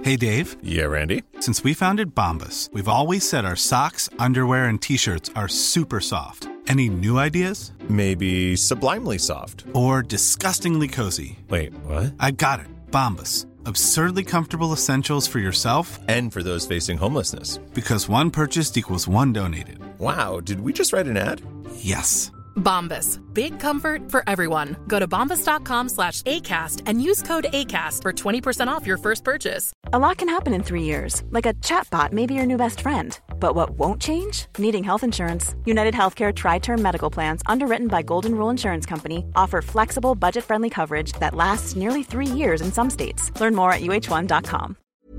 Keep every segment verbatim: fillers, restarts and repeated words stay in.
Hey, Dave. Yeah, Randy? Since we founded Bombas, we've always said our socks, underwear, and T-shirts are super soft. Any new ideas? Maybe sublimely soft. Or disgustingly cozy. Wait, what? I got it. Bombas. Absurdly comfortable essentials for yourself and for those facing homelessness. Because one purchased equals one donated. Wow, did we just write an ad? Yes. Bombas. Big comfort for everyone. Go to bombas.com slash ACAST and use code ACAST for twenty percent off your first purchase. A lot can happen in three years. Like a chatbot may be your new best friend. But what won't change? Needing health insurance. United Healthcare Tri-Term Medical Plans, underwritten by Golden Rule Insurance Company, offer flexible, budget-friendly coverage that lasts nearly three years in some states. Learn more at U H one dot com.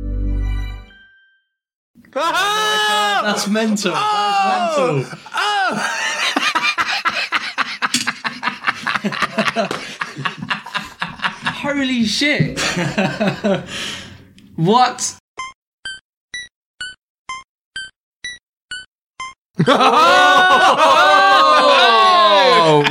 Oh, that's mental. That is mental. Oh! Holy shit. What? Oh!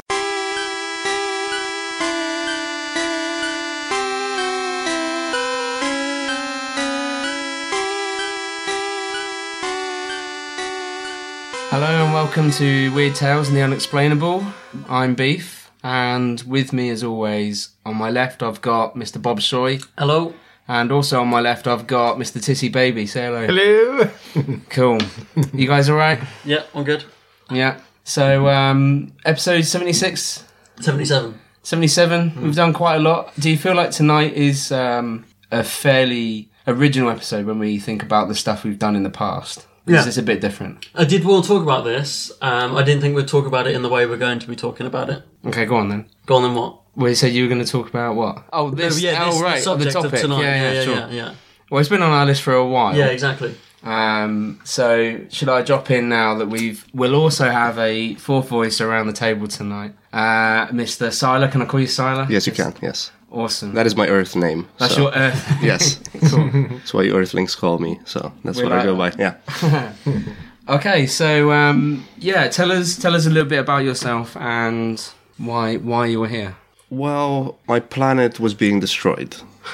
Hello and welcome to Weird Tales and the Unexplainable. I'm Beef, and with me as always, on my left I've got Mister Bob Shoy. Hello. And also on my left I've got Mister Tissy Baby. Say hello. Hello. Cool. You guys alright? Yeah, I'm good. Yeah. So, um, episode seventy-six? seventy-seven. seventy-seven. Mm. We've done quite a lot. Do you feel like tonight is um, a fairly original episode when we think about the stuff we've done in the past? Yeah. Is this a bit different? I did want to talk about this. Um, I didn't think we'd talk about it in the way we're going to be talking about it. Okay, go on then. Go on then what? Well, you said you were going to talk about what? Oh, this. yeah, this oh, right. the subject the topic. of tonight. Yeah, yeah, yeah, sure. yeah, yeah. Well, it's been on our list for a while. Yeah, exactly. Um, so, should I drop in now that we've... We'll also have a fourth voice around the table tonight. Uh, Mister Siler, can I call you Siler? Yes, you can, yes. Awesome. That is my Earth name. That's so. your Earth? Yes. Cool. That's why you Earthlings call me, so that's we what like I go by, that. yeah. Okay, so, um, yeah, tell us tell us a little bit about yourself and why why you were here. Well, my planet was being destroyed.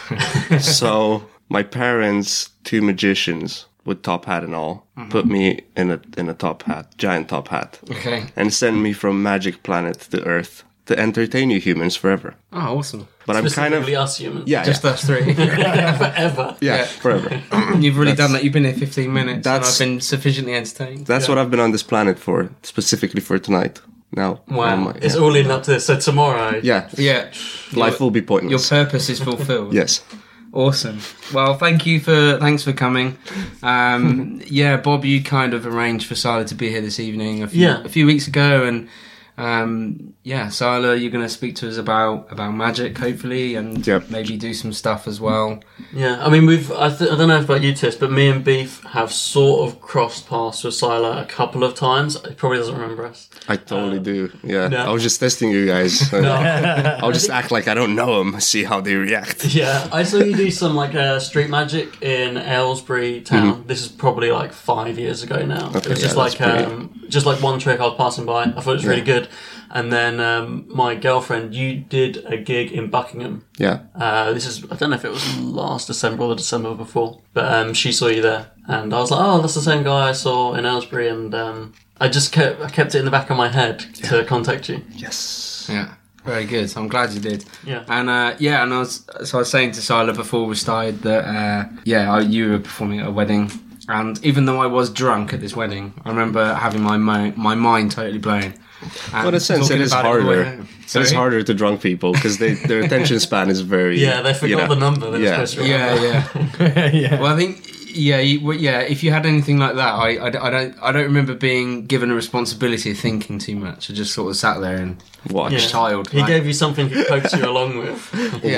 So, my parents, two magicians, with top hat and all, mm-hmm. put me in a in a top hat, giant top hat. Okay. And sent me from Magic Planet to Earth to entertain you humans forever. Oh, awesome. But I'm kind of... us humans. Yeah, Just yeah. us three. Forever. Yeah, Yeah. forever. You've really That's- done that. You've been here fifteen minutes That's- and I've been sufficiently entertained. That's Yeah. what I've been on this planet for, specifically for tonight. Now, Wow. oh my- It's yeah. all leading up to this. So tomorrow... Yeah, Yeah. life Your- will be Your pointless. purpose is fulfilled. Yes. Awesome. Well, thank you for thanks for coming. Um, yeah, Bob, you kind of arranged for Siler to be here this evening a few, Yeah. a few weeks ago, and um, yeah, Siler, you're going to speak to us about about magic, hopefully, and Yep. maybe do some stuff as well. Yeah, I mean, we've, I, th- I don't know about you, Tiss, but me and Beef have sort of crossed paths with Siler a couple of times. He probably doesn't remember us. I totally do. Yeah. no. I was just testing you guys. I'll just act like I don't know them, see how they react. Yeah, I saw you do some like uh, street magic in Aylesbury town. This is probably like five years ago now. Okay, it was just yeah, like that's pretty- um, just like one trick I was passing by. I thought it was really Yeah. good. And then um, my girlfriend, you did a gig in Buckingham. Yeah. Uh, this is I don't know if it was last December or the December before, but um, she saw you there, and I was like, oh, that's the same guy I saw in Aylesbury, and um, I just kept I kept it in the back of my head to contact you. Yes. Yeah. Very good. I'm glad you did. Yeah. And uh, yeah, and I was so I was saying to Siler before we started that uh, yeah, I, you were performing at a wedding, and even though I was drunk at this wedding, I remember having my mo- my mind totally blown. Well, in a sense, it is harder. It is harder to drunk people because their attention span is very. Yeah, they forgot you know, the number. They were yeah. supposed to remember. Yeah, yeah, yeah. Well, I think yeah, you, well, yeah. If you had anything like that, I, I, I don't I don't remember being given a responsibility of thinking too much. I just sort of sat there and Watch. Yeah. child. He like- gave you something to coax you along with. Yeah.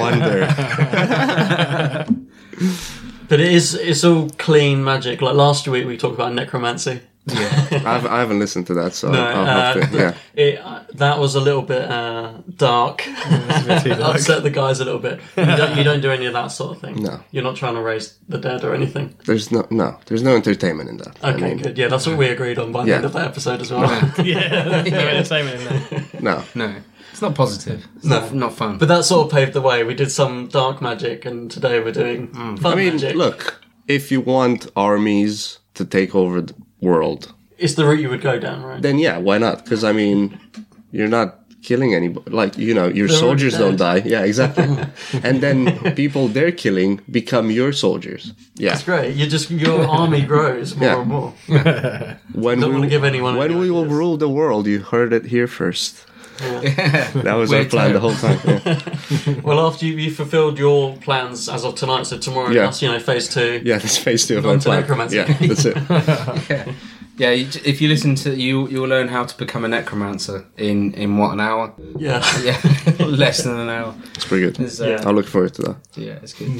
Wonder. But it is it's all clean magic. Like last week we talked about necromancy. Yeah. I've, I haven't listened to that, so No, I'll have uh, to. Yeah. It, uh, that was a little bit uh, dark. Upset the guys a little bit. You don't, you don't do any of that sort of thing. No. You're not trying to raise the dead or anything. There's no no. There's no entertainment in that. I Okay, mean, good. Yeah, that's what we agreed on by the Yeah. end of the episode as well. Yeah, there's no entertainment in there. No. No. It's not positive. It's No. not, not fun. But that sort of paved the way. We did some dark magic, and today we're doing fun I mean, magic. look, if you want armies to take over the world, It's the route you would go down, right? then yeah, why not? Because I mean, you're not killing anybody. Like, you know, your They're soldiers already don't die. Yeah, exactly. And then people they're killing become your soldiers. Yeah. It's great. You just your army grows more Yeah. and more. When Don't we, wanna give anyone when any we will ideas. rule the world, you heard it here first. That was our Weird plan time. the whole time. Yeah, Well, after you, you fulfilled your plans as of tonight, so tomorrow, Yeah. that's, you know, phase two. yeah that's phase two of On our to plan. necromancy. Yeah, that's it. yeah, you, if you listen to you, you'll learn how to become a necromancer in in what an hour? Yeah. Yeah, less than an hour. It's pretty good. It's, uh, Yeah. I'll look forward to that. Yeah, it's good.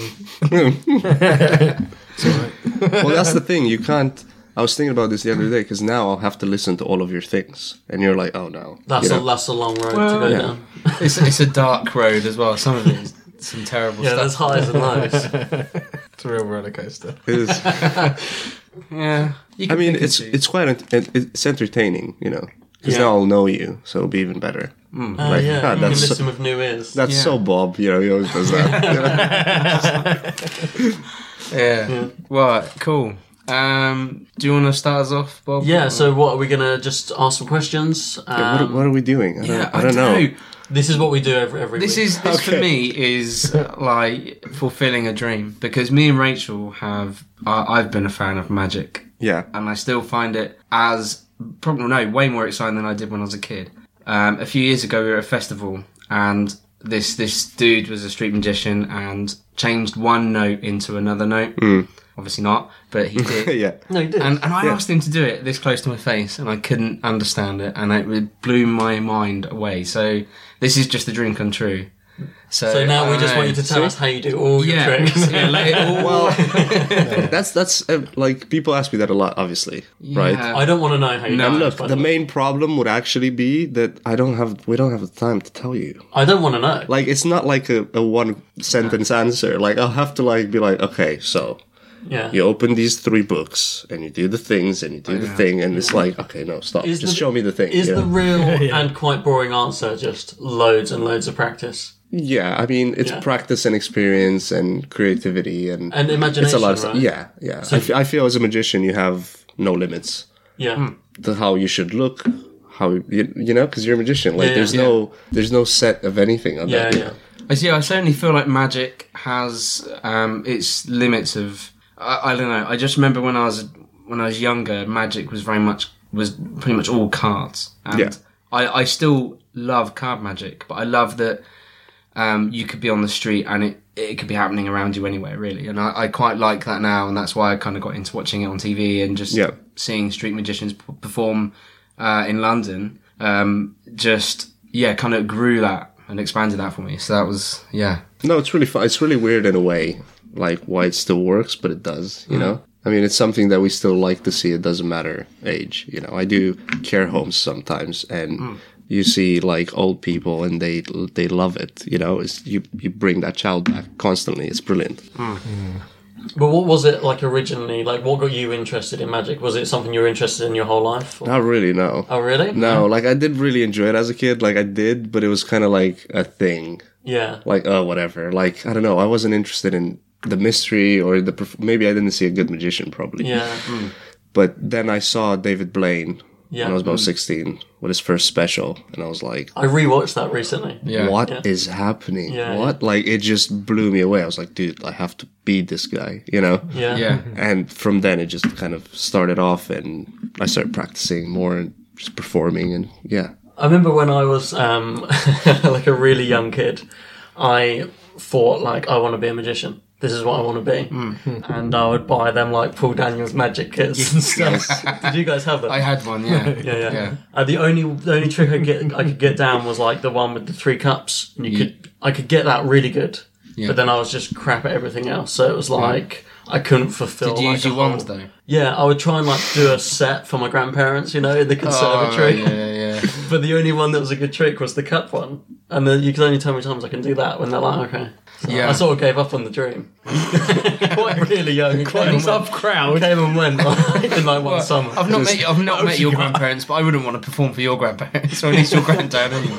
Well, that's the thing. You can't. I was thinking about this the other day because now I'll have to listen to all of your things, and you're like, oh no. That's you a know? that's a long road Well, to go yeah. down. It's it's a dark road as well. Some of it is some terrible Yeah, there's stuff. highs and lows. It's a real roller coaster. It is. Yeah, you I can mean, pick and it's choose. it's quite ent- it's entertaining, you know, because Yeah. now I'll know you, so it'll be even better. Uh, Like, yeah, ah, you can that's so- listen with new ears. That's Yeah. so Bob, you know, he always does that. You know? yeah. Right, cool. Um, do you want to start us off, Bob? Yeah, so what, are we going to just ask some questions? Yeah, what, Um, what are we doing? I don't, Yeah, I don't know. This is what we do every, every This week. is this for Okay. me is uh, like fulfilling a dream because me and Rachel have uh, I've been a fan of magic Yeah. and I still find it as probably no way more exciting than I did when I was a kid. Um, a few years ago we were at a festival and this this dude was a street magician and changed one note into another note. Obviously not, but he did. yeah. No, you did. And, and I Yeah. asked him to do it this close to my face, and I couldn't understand it, and it blew my mind away. So this is just a dream come true. So, so now I we don't just know. want you to tell us how you do all your yeah, tricks. yeah, let it all. That's, that's, uh, like, people ask me that a lot, obviously, right? I don't want to know how you No. do And it, look, by the way. main problem would actually be that I don't have, we don't have the time to tell you. I don't want to know. Like, it's not like a, a one sentence answer. Like, I'll have to, like, be like, okay, so yeah. you open these three books and you do the things and you do the thing, and it's like, okay, no, stop. Is Just the- show me the thing. Is you the know? real and quite boring answer just loads and loads of practice? Yeah, I mean, it's Yeah. practice and experience and creativity and, And imagination, it's a lot of right? stuff. Yeah, yeah. I, f- I feel as a magician, you have no limits Yeah. to how you should look, how you, you know, because you're a magician. Like, Yeah, there's yeah. no, there's no set of anything on Yeah, that. yeah. I see. I certainly feel like magic has um, its limits of. I, I don't know. I just remember when I was when I was younger, magic was very much was pretty much all cards, and Yeah. I, I still love card magic, but I love that um, you could be on the street and it it could be happening around you anywhere, really. And I, I quite like that now, and that's why I kind of got into watching it on T V and just Yeah. seeing street magicians p- perform uh, in London. Um, just yeah, kind of grew that and expanded that for me. So that was yeah. No, it's really fun. It's really weird in a way, like why it still works, but it does, you know? I mean, it's something that we still like to see. It doesn't matter age, you know? I do care homes sometimes, and you see, like, old people, and they they love it, you know? It's, you, you bring that child back constantly. It's brilliant. But what was it like originally? Like, what got you interested in magic? Was it something you were interested in your whole life? or- Not really, no. Oh, really? No, like, I did really enjoy it as a kid. Like, I did, but it was kind of like a thing. Yeah. Like, oh, whatever. Like, I don't know. I wasn't interested in the mystery or the... Perf- maybe I didn't see a good magician, probably. Yeah. But then I saw David Blaine Yeah. when I was about sixteen with his first special, and I was like, I rewatched that recently. Yeah. "What is Yeah. happening? Yeah, what?" Like, it just blew me away. I was like, "Dude, I have to beat this guy," you know? Yeah. Yeah. And from then, it just kind of started off, and I started practicing more and just performing, and yeah. I remember when I was um, like a really young kid, I thought like I want to be a magician. This is what I want to be, and I would buy them like Paul Daniels magic kits and stuff. Did you guys have them? I had one, yeah. yeah, yeah. Yeah. Uh, the only the only trick I get I could get down was like the one with the three cups, and you Yeah. could I could get that really good, Yeah. but then I was just crap at everything else. So it was like I couldn't fulfill. Did you like, use a your wand, whole- though? Yeah, I would try and like do a set for my grandparents, you know, in the conservatory. Oh, yeah, yeah. But the only one that was a good trick was the cup one. And then you can only tell me times I can do that when they're like, okay. So Yeah. I sort of gave up on the dream. Quite really young. Quite a tough crowd. Came and went like, in like one Well, summer. I've not met I've not met your grandparents, but I wouldn't want to perform for your grandparents or at least your granddad anyway.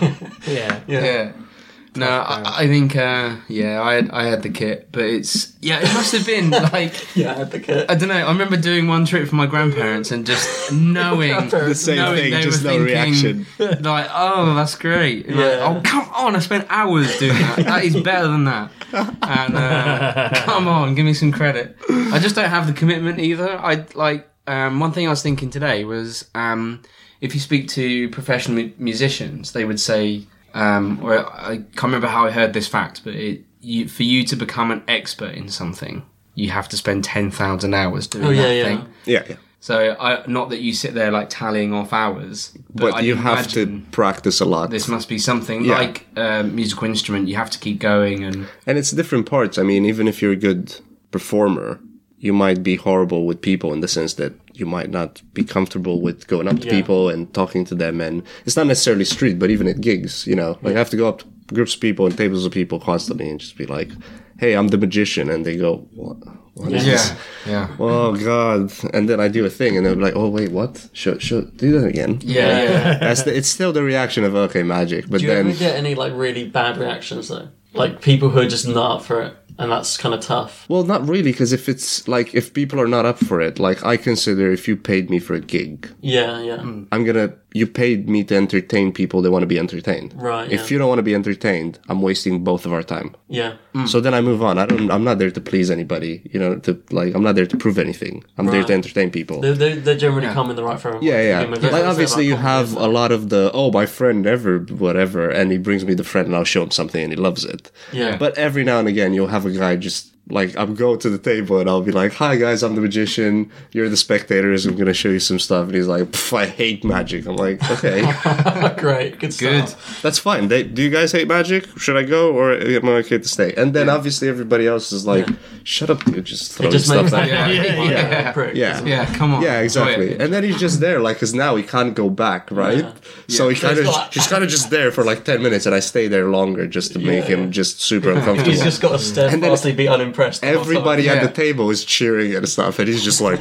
Yeah. Yeah. Yeah. No, I, I think, uh, yeah, I had, I had the kit, but it's, yeah, it must have been like, Yeah, I had the kit. I don't know, I remember doing one trip for my grandparents and just knowing, The same knowing thing, they just were no thinking, reaction. like, oh, that's great. And like, Yeah. oh, come on, I spent hours doing that. That is better than that. And, uh, come on, give me some credit. I just don't have the commitment either. I, like, um, one thing I was thinking today was, um, if you speak to professional mu- musicians, they would say, Um, or I can't remember how I heard this fact, but it, you, for you to become an expert in something, you have to spend ten thousand hours doing Oh, yeah, that yeah. thing. Yeah, yeah. So, I, not that you sit there like tallying off hours, but, But I'd you have to imagine practice a lot. this must be something Yeah. like a musical instrument. You have to keep going, and And it's different parts. I mean, even if you're a good performer, you might be horrible with people in the sense that you might not be comfortable with going up to Yeah. people and talking to them. And it's not necessarily street, but even at gigs, you know, like I have to go up to groups of people and tables of people constantly and just be like, hey, I'm the magician. And they go, what, what is this? yeah, Oh, God. And then I do a thing and they're like, oh, wait, what? Should, should do that again. yeah, yeah. That's the, it's still the reaction of, okay, magic. But Do you then, ever get any like really bad reactions though? Like people who are just not up for it, and that's kind of tough. well, not really, because if it's like, if people are not up for it, like I consider if you paid me for a gig, Yeah, yeah. I'm gonna, you paid me to entertain people that want to be entertained. Right, If yeah. you don't want to be entertained, I'm wasting both of our time. Yeah. So then I move on. I don't, I'm not there to please anybody, you know, to like, I'm not there to prove anything. I'm there Right. to entertain people. They they they generally come in the right frame. of Yeah, mind. yeah. I mean, that's what Like they say obviously you about have comedy, a isn't lot of the, oh, my friend never, whatever, and he brings me the friend and I'll show him something and he loves it. Yeah. But every now and again you'll have a guy just, like, I'll go to the table and I'll be like, hi guys, I'm the magician, you're the spectators, I'm gonna show you some stuff. And he's like, pff, I hate magic. I'm like, okay, it? Great, good Good. stuff. that's fine. They, do you guys hate magic? Should I go or am I okay to stay? And then obviously everybody else is like, shut up, dude, just throw It just stuff makes at that me. Yeah, yeah, yeah. yeah, prick, Yeah. doesn't it? Yeah, come on. Yeah, exactly. Enjoy it. And then he's just there, like, because now he can't go back, right? So he So kind of he's got- he's kind of just there for like ten minutes, and I stay there longer just to make him just super uncomfortable. He's just got to steadfastly be unimpressed. the whole time. Everybody at Yeah. the table is cheering and stuff, and he's just like,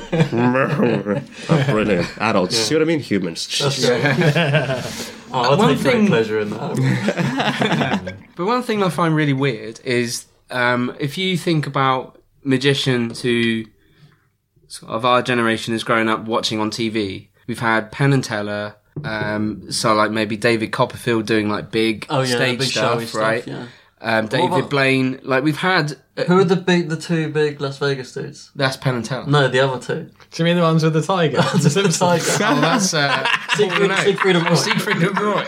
oh, brilliant. Adults, see what I mean? Humans. Oh, I'll One take great thing- pleasure in that. But one thing I find really weird is um, if you think about magicians who sort of our generation has grown up watching on T V, we've had Penn and Teller, um, so like maybe David Copperfield doing like big Oh yeah, stage big stuff, showy stuff. right? Yeah. Um, David about- Blaine, like we've had. Uh, Who are the big, the two big Las Vegas dudes? that's Penn and Teller. No, the other two. Do you mean the ones with the tiger? The tiger. Oh, that's uh, Siegfried, no. Siegfried and Roy. Siegfried and Roy.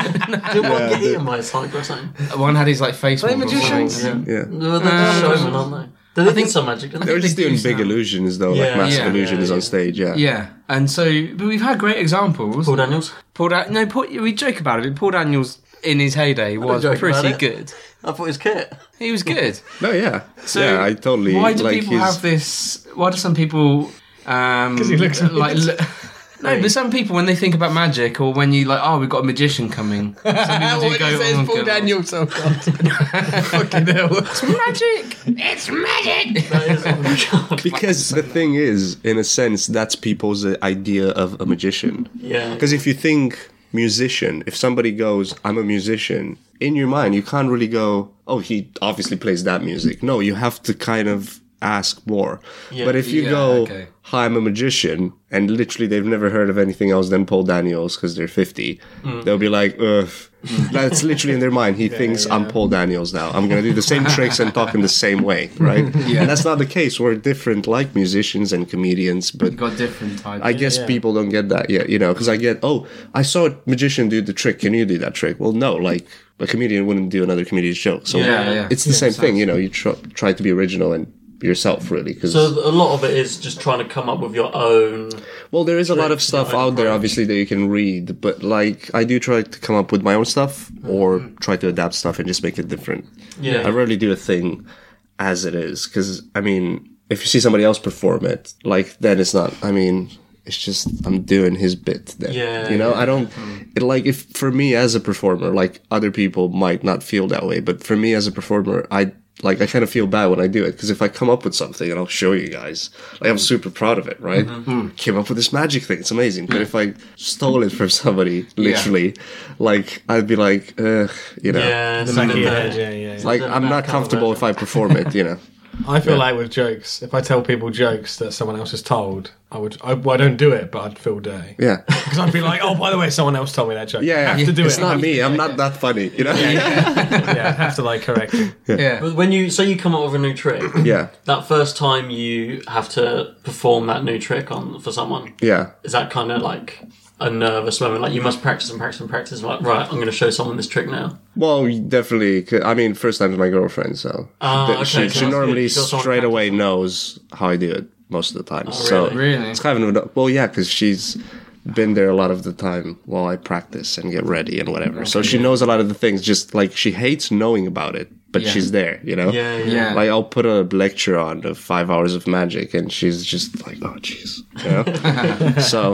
Did one get eaten by a tiger or something? One had his like face. They wobble or magicians? something, yeah. Yeah. They're, they're showmen, aren't they? They I think think- some magic, didn't They were they? just They doing do big sound- illusions, though, Yeah, like massive yeah, illusions yeah, on yeah. stage, yeah. Yeah, and so, but we've had great examples. Paul Daniels. Paul Da- no, Paul, we joke about it, but Paul Daniels in his heyday was joke about pretty it. good. I thought it was Kit. He was good. No, yeah. So yeah, I totally Why do like people his- have this? Why do some people? Um, 'Cause he looks like. weird. Look, no, but some people when they think about magic, or when you like, oh, we've got a magician coming. Some people do go, oh, Paul God. Daniels, oh god. Fucking hell. It's magic. It's magic. That is, oh my god. Because the thing is, in a sense, that's people's uh, idea of a magician. Yeah. Because if you think musician, if somebody goes, I'm a musician, in your mind, you can't really go, oh, he obviously plays that music. No, you have to kind of ask more. Yeah. But if you Yeah, go, okay. hi, I'm a magician, and literally they've never heard of anything else than Paul Daniels because they're fifty, Mm. they'll be like, ugh. That's literally in their mind. He thinks I'm Paul Daniels now. I'm going to do the same tricks and talk in the same way, right? Yeah. And that's not the case. We're different like musicians and comedians, but Got different types. I guess people don't get that yet, you know, because I get, oh, I saw a magician do the trick. Can you do that trick? Well, no, like a comedian wouldn't do another comedian's show. So Yeah, yeah. it's the same thing, you know, you tr- try to be original and yourself, really. Cause, So a lot of it is just trying to come up with your own. well, there is a lot of tricks, stuff your own out there, approach. obviously, that you can read, but like, I do try to come up with my own stuff or try to adapt stuff and just make it different. Yeah. I rarely do a thing as it is, because, I mean, if you see somebody else perform it, like, then it's not, I mean, it's just, I'm doing his bit then. Yeah, You know, yeah. I don't, it, like, if, for me as a performer, like, other people might not feel that way, but for me as a performer, I like I kind of feel bad when I do it, because if I come up with something and I'll show you guys, like I'm super proud of it, right? Mm-hmm. Came up with this magic thing, it's amazing. But if I stole it from somebody, literally, yeah. like I'd be like, ugh, you know, yeah, the back of your head, yeah, yeah. Like I'm not comfortable if I perform it, you know. I feel yeah. like with jokes, if I tell people jokes that someone else has told, I would. I, well, I don't do it, but I'd feel dirty. Yeah, because I'd be like, "Oh, by the way, someone else told me that joke." Yeah, I have yeah. to do it's it. not me. I'm not that funny, you know. Yeah, yeah. yeah, I have to like correct it. Yeah. yeah. But when you so you come up with a new trick, yeah, that first time you have to perform that new trick on for someone, yeah, is that kind of like a nervous moment? Like you must practice and practice and practice. Like, right, I'm going to show someone this trick now. Well, definitely. I mean, first time with my girlfriend, so uh, the, okay, she, so she normally straight straight away knows how I do it most of the time. Oh, so really? really? it's kind of well, yeah, because she's been there a lot of the time while I practice and get ready and whatever. Okay, so she yeah. knows a lot of the things. Just like she hates knowing about it, but yeah. she's there, you know. Yeah, yeah, yeah. Like I'll put a lecture on of five hours of magic, and she's just like, "Oh, jeez," you know. So.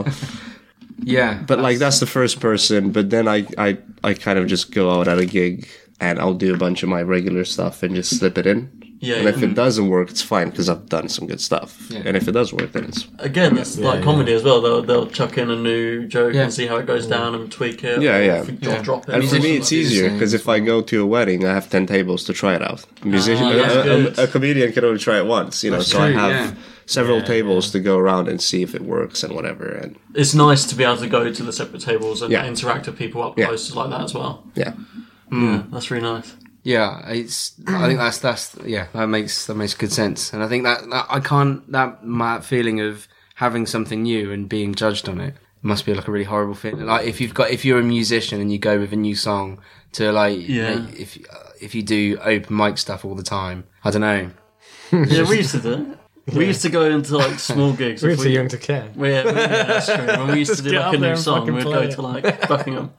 Yeah, but like that's the first person. But then I, I, I kind of just go out at a gig and I'll do a bunch of my regular stuff and just slip it in. Yeah, and yeah. if it doesn't work, it's fine because I've done some good stuff. Yeah. And if it does work, then it's again, that's yeah, like yeah. comedy as well. They'll they'll chuck in a new joke yeah. and see how it goes down and tweak it. Yeah, yeah. Drop, yeah. drop it. and for me, it's easier because if I go to a wedding, I have ten tables to try it out. A musician, Ah, a, that's a, good. a, a comedian can only try it once, you know. That's so true, I have yeah. several Yeah, tables yeah. to go around and see if it works and whatever. And It's nice to be able to go to the separate tables and Yeah. interact with people up Yeah. close like that as well. yeah, Yeah, that's really nice. Yeah, it's. I think that's that's yeah. That makes that makes good sense, and I think that, that I can't that my feeling of having something new and being judged on it must be like a really horrible feeling. Like if you've got if you're a musician and you go with a new song to like Yeah. like, if uh, if you do open mic stuff all the time, I don't know. Yeah, we used to do it. We used to go into like small gigs. We're if too we- young to care. Well, yeah, yeah, that's true. When we used Just to do get like up a there new and song, fucking we'd play go it. to like Buckingham.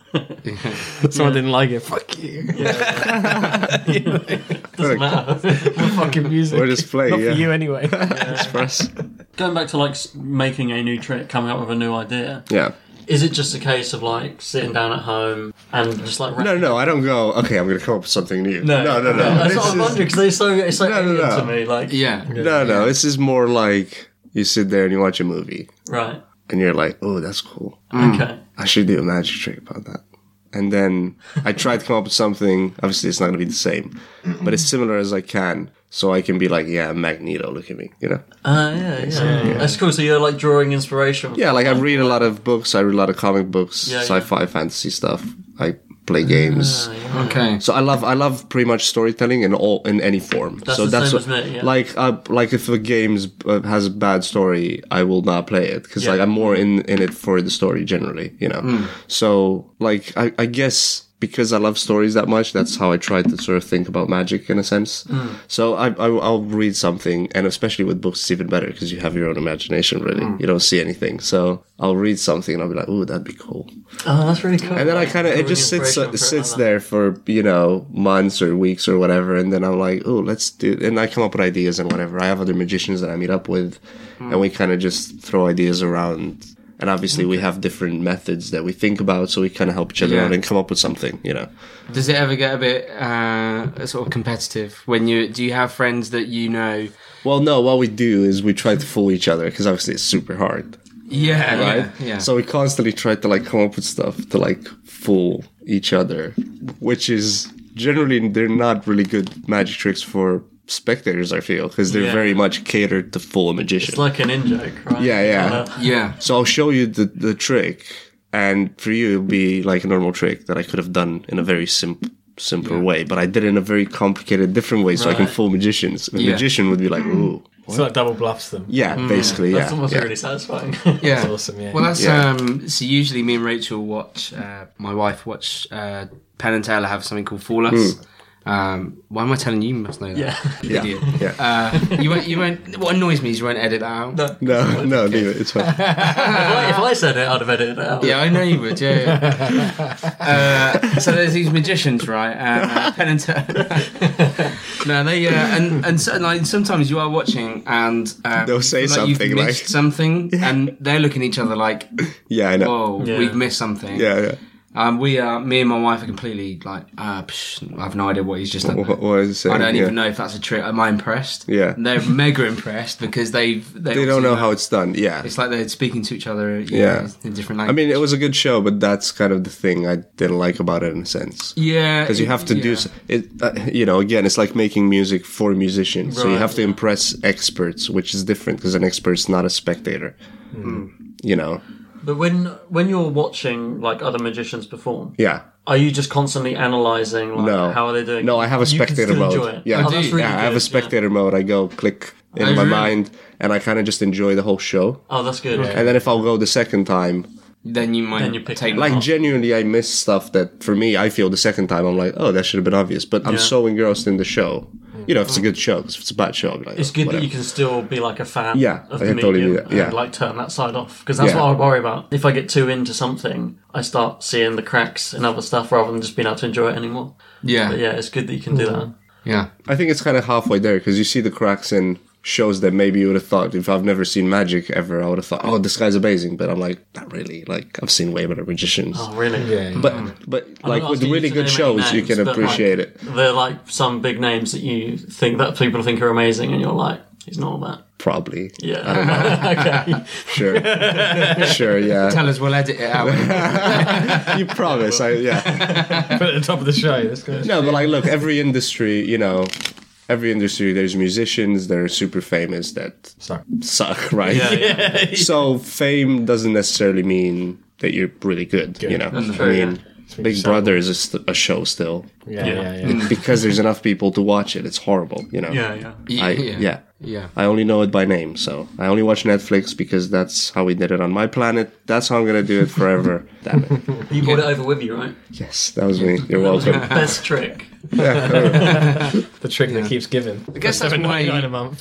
Someone Yeah. didn't like it. Fuck you. Doesn't matter. We're fucking music. Or just play, Not yeah. for you anyway. it's for us. Going back to like s- making a new trick, coming up with a new idea. Yeah. Is it just a case of like sitting down at home and just like No, no, I don't go. Okay, I'm going to come up with something new. No, no, no. That's This what I'm is- wondering because it's so it's so No, no, alien no. to me. Like, Yeah, No, no, this is more like you sit there and you watch a movie right? and you're like, oh, that's cool. Okay. I should do a magic trick about that. And then I try to come up with something. Obviously, it's not going to be the same, but as similar as I can, so I can be like, yeah, Magneto, look at me, you know? Uh, yeah, yeah, yeah. That's cool. So you're like drawing inspiration. Yeah, like I read a lot of books. I read a lot of comic books, Yeah, yeah. sci-fi, fantasy stuff. I play games. Ah, yeah. okay. So I love I love pretty much storytelling in all in any form. That's so the that's same what, as me, yeah. like uh, like if a game uh, has a bad story, I will not play it because Yeah. like I'm more in in it for the story generally, you know. Hmm. So like I, I guess because I love stories that much, that's how I try to sort of think about magic in a sense. Hmm. So I, I I'll read something, and especially with books, it's even better because you have your own imagination. Really, Hmm. you don't see anything. So I'll read something and I'll be like, "Ooh, that'd be cool." Oh, that's really cool. And then I kind of, it Drawing just sits inspiration for it sits like that. there for, you know, months or weeks or whatever. And then I'm like, oh, let's do, and I come up with ideas and whatever. I have other magicians that I meet up with and we kind of just throw ideas around. And obviously we have different methods that we think about. So we kind of help each other Yeah. out and come up with something, you know. Does it ever get a bit uh, sort of competitive when you do you have friends that you know? Well, no, what we do is we try to fool each other because obviously it's super hard. Yeah, Right? yeah, yeah. So we constantly try to like come up with stuff to like fool each other, which is generally, they're not really good magic tricks for spectators, I feel, because they're Yeah. very much catered to fool a magician. It's like an in joke, right? Yeah, yeah. Uh, yeah. So I'll show you the, the trick, and for you it'll be like a normal trick that I could have done in a very simple simpler way, but I did it in a very complicated, different way so I can Right. fool magicians. A Yeah. magician would be like, ooh. So that double bluffs them. Yeah, basically, that's yeah. almost yeah. really satisfying. Yeah, That's awesome, yeah. Well, that's Yeah. um. So usually, me and Rachel watch. Uh, my wife watch. Uh, Penn and Teller have something called Fool Us. Um, why am I telling you? You must know that. Yeah. Yeah, Idiot. yeah. Uh, you won't. You won't. What annoys me is you won't edit that out. No. No, no, leave it. It's fine. if, I, if I said it, I'd have edited it out. Yeah, I know you would. Yeah. yeah. uh, so there's these magicians, right? Uh, uh, Penn and Teller. no, they uh, and and so, like sometimes you are watching and um, They'll say you feel like something you've like- missed something, and they're looking at each other like, Yeah, I know. "Whoa, Yeah. we've missed something." Yeah, yeah. Um, we uh, me and my wife are completely like, uh, psh, I have no idea what he's just done. What, what is it saying? I don't yeah. even know if that's a trick. Am I impressed? Yeah. And they're mega impressed because they've they, They don't know how it's done. Yeah. It's like they're speaking to each other. You Yeah. know, in different I languages. mean, it was a good show, but that's kind of the thing I didn't like about it in a sense. yeah, Because you have to yeah. do s- it. Uh, you know, again, it's like making music for musicians. so you Right, have to yeah. impress experts, which is different because an expert's not a spectator. You know. But when when you're watching like other magicians perform, Yeah. are you just constantly analysing like No. how are they doing? No, I have a You can spectator still mode. enjoy it. Yeah, Oh, that's really yeah, I have a good, spectator mode. I go click in Oh, my really? mind, and I kind of just enjoy the whole show. Yeah. Oh, that's good. And then if I'll go the second time, Then you might Then you pick take it like Oh. genuinely, I miss stuff that for me, I feel the second time I'm like, oh, that should have been obvious. But I'm Yeah. so engrossed in the show. You know, if it's a good show, 'cause if it's a bad show, I'm like, It's oh, good whatever. that you can still be like a fan Yeah, of I the can totally medium do that, yeah. and like turn that side off. Because that's Yeah. what I worry about. If I get too into something, I start seeing the cracks in other stuff rather than just being able to enjoy it anymore. Yeah, But yeah, it's good that you can do that. yeah. I think it's kind of halfway there because you see the cracks in shows that maybe you would have thought, if I've never seen magic ever, I would have thought, oh, this guy's amazing. But I'm like, not really. Like, I've seen way better magicians. Oh, really? Yeah. But but I'm like not with asking you really to good name shows, any you can names, but, appreciate like, it. They're like some big names that you think that people think are amazing, and you're like, he's not all that. Probably. Yeah. I don't know. Okay. Sure. Sure. Yeah. Tell us, we'll edit it out. You promise. I yeah. Put it at the top of the show. That's good. No, but like, look, every industry, you know, every industry, there's musicians that are super famous that Sorry. suck, right? Yeah, yeah. So fame doesn't necessarily mean that you're really good. Good. You know, That's I true, mean, yeah. Big Brother is a, st- a show still. Yeah, Yeah. yeah, yeah. Because there's enough people to watch it, it's horrible. You know. Yeah, yeah. I, yeah, yeah. yeah. I only know it by name, so I only watch Netflix because that's how we did it on my planet. That's how I'm gonna do it forever. Damn it! You brought it over with you, right? Yes, that was me. You're That was your welcome. best trick. The trick that keeps giving. I guess that's seven ninety nine why- a month.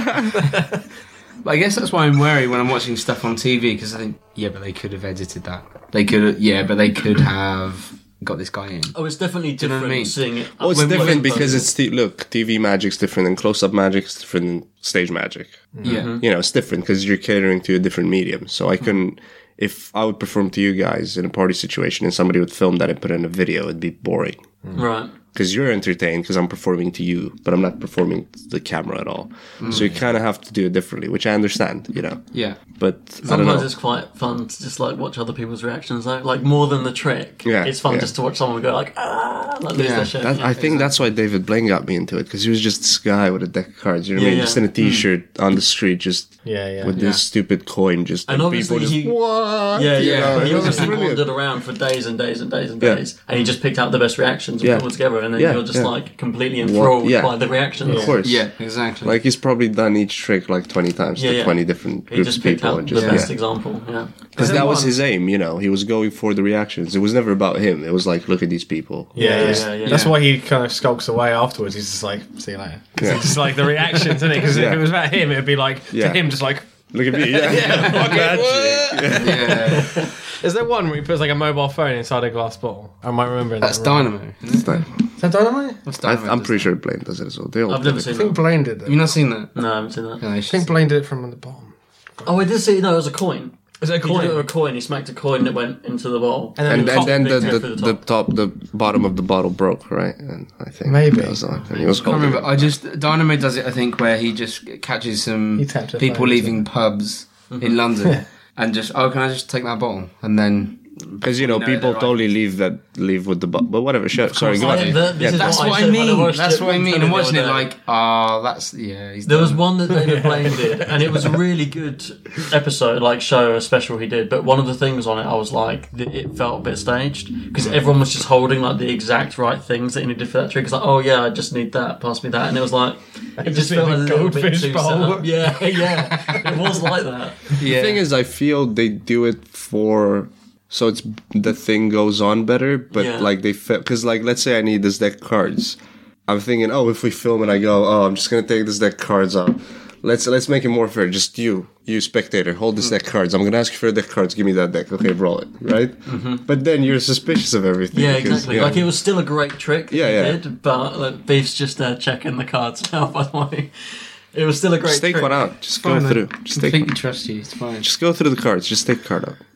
But I guess that's why I'm wary when I'm watching stuff on T V because I think, yeah, but they could have edited that. They could, yeah, but they could have got this guy in. Oh, it's definitely you know different what I mean? seeing it. Well, it's when we different watch because it. it's t- look, T V magic's different than close-up magic's different than stage magic. Yeah, You know, it's different because you're catering to a different medium. So I couldn't, if I would perform to you guys in a party situation and somebody would film that and put it in a video, it'd be boring. Right. Because you're entertained because I'm performing to you, but I'm not performing to the camera at all. Mm. So you kind of have to do it differently, which I understand, you know. yeah. But I don't Sometimes know. it's quite fun to just like watch other people's reactions though. Like more than the trick. Yeah, It's fun yeah. just to watch someone go like, ah, like lose Yeah, their shit. That, yeah. I think that's why David Blaine got me into it because he was just this guy with a deck of cards. You know what I Yeah, mean? yeah. Just in a t-shirt on the street, just Yeah, yeah. with this stupid coin. Just And and obviously people just he- what? Yeah, You yeah. know, He it was obviously brilliant. wandered around for days and days and days and Yeah. days, and he just picked out the best reactions and Yeah. put them together, and then Yeah, you're just yeah. like completely enthralled yeah. by the reactions. Of course, Yeah, exactly. Like he's probably done each trick like twenty times Yeah, to yeah. twenty different He groups just of picked people, out and the just best yeah. example. Yeah. Because that was one- his aim, you know. He was going for the reactions. It was never about him. It was like, look at these people. Yeah, Yeah, yeah, yeah, yeah. That's Yeah. why he kind of skulks away afterwards. He's just like, see you later. 'Cause Yeah. It's just like the reactions, isn't it? Because Yeah. if it was about him, it'd be like, Yeah. to him, just like, Look at me. Yeah, Fuck magic. yeah, is there one where he puts like a mobile phone inside a glass bottle? Am I remembering that's that wrong? Dynamo. It's like- Is that Dynamite? What's I, Dynamo I'm does pretty that? sure Blaine does it as well. They all I've do never it. seen I think that. Blaine did Have you it. not seen that? No, I haven't seen that. No, you I should think see- Blaine did it from the bottom. Oh, I did see. No, it was a coin. Is it a He did it with coin? a coin. He smacked a coin that went into the bowl. And then And, the and top then the, big the, through the the top. top, the bottom of the bottle broke, right? And I think Maybe. that was the one. And he was I can't holding remember. I just Dynamo does it. I think where he just catches some He tapped a people phone, leaving pubs in London and just oh, can I just take that bottle and then because you know No, people they're totally leave that leave with the bottle. But whatever. Shut, sorry, go I- on. the- this Yeah, is that's what I what I said when I mean. watched That's it what I on mean. telly I'm the watching it other day. like oh, that's yeah. He's There was done. one that David Blaine did, and it was a really good episode, like show, a special he did. But one of the things on it, I was like, th- it felt a bit staged because everyone was just holding like the exact right things that he needed for that trick. It's like, oh yeah, I just need that. Pass me that, and it was like, it just Just felt a a little bit goldfish too bowl. set up. Yeah, yeah, it was like that. yeah. The thing is, I feel they do it for so it's the thing goes on better. But Yeah. like they because like let's say I need this deck of cards. I'm thinking, oh, if we film and I go, oh, I'm just gonna take this deck of cards out. Let's let's make it more fair. Just you, you spectator, hold this deck of cards. I'm gonna ask you for a deck of cards. Give me that deck. Okay, roll it. Right. But then you're suspicious of everything. Yeah, 'cause, exactly. yeah. Like it was still a great trick that Yeah, he yeah. did, but like, Beef's just there checking the cards now. By the way, it was still a great Just take trick. one out. Just go Fine, I through. Just take. completely trust you. It's fine. Just go through the cards. Just take a card out.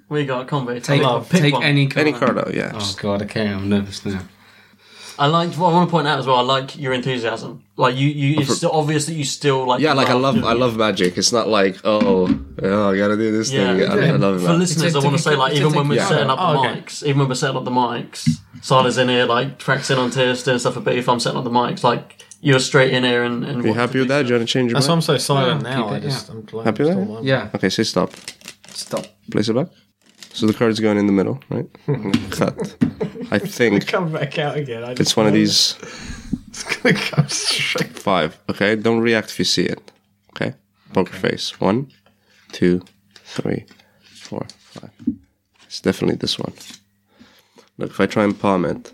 What you got? Combi. Take, love. take one. any card. Any card out, yeah. Oh god, okay, I'm nervous now. I like. What I want to point out as well. I like your enthusiasm. Like you, you. It's still obvious that you still like. Yeah, like I love, doing I it. love Magic. It's not like, oh, oh I gotta do this Yeah, thing. I, I love for it. listeners, It's a- I want to it's a- say, like, it's a- even when we're yeah. setting up the Oh, okay. mics, even when we're setting up the mics, Sila's in here, like, practicing on Tiers, doing stuff for Beef, I'm setting up the mics, like, you're straight in here and... and Are you what happy to with do that? Do you want to change your That's why I'm mind? so silent Yeah, now. keep I it, just, yeah. I'm glad Happy with I'm that? still mine. Yeah, Okay, say stop. stop. Place it back. So the card's going in the middle, right? Cut. I think Come back out again. I just it's one of these It's gonna come straight. five. Okay, don't react if you see it. Okay, poker face. One, two, three, four, five. It's definitely this one. Look, if I try and palm it,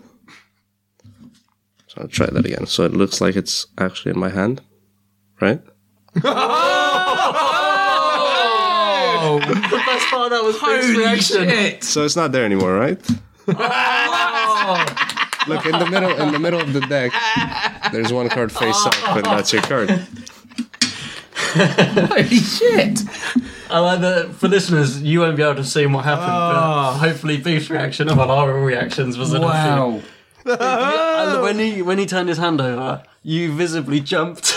so I'll try that again. So it looks like it's actually in my hand, right? Oh, the best part of that was Beef's reaction. Shit. So it's not there anymore, right? Look in the middle. In the middle of the deck, there's one card face up, and that's your card. Holy shit. I like that for listeners, you won't be able to see what happened, but hopefully Beef's reaction and our reactions was enough. Wow. And when he when he turned his hand over, you visibly jumped.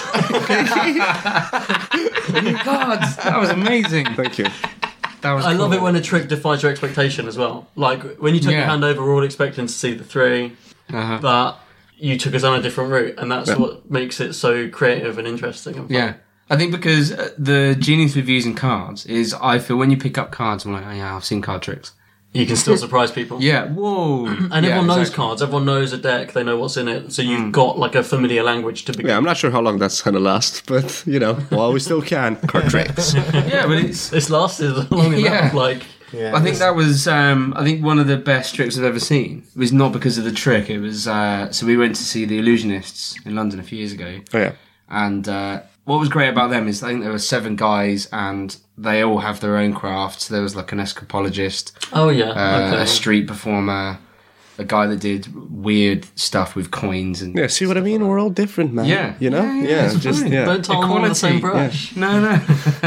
God, that was amazing. Thank you. That was I love cool. it when a trick defies your expectation as well. Like when you took your Yeah. hand over, we're all expecting to see the three, Uh-huh. but you took us on a different route, and that's what makes it so creative and interesting. And fun. Yeah. I think because uh, the genius with using cards is I feel when you pick up cards, I'm like, oh yeah, I've seen card tricks. You can still surprise people. Yeah, whoa. And Yeah, everyone knows exactly. cards. Everyone knows a deck. They know what's in it. So you've got like a familiar language to begin. Yeah, I'm not sure how long that's gonna last, but you know, while we still can, card tricks. Yeah, but it's. This lasted long enough. Yeah. Like Yeah, I think that was, um, I think one of the best tricks I've ever seen. It was not because of the trick. It was, uh, so we went to see the Illusionists in London a few years ago. Oh yeah. And uh, what was great about them is I think there were seven guys and they all have their own crafts. There was like an escapologist, oh yeah, uh, okay. a street performer, a guy that did weird stuff with coins and Yeah, see what I mean? We're all different, man. Yeah. You know? Yeah, Yeah, yeah, it's just fine. yeah. Don't tie them all on the same Equality, brush. No, no.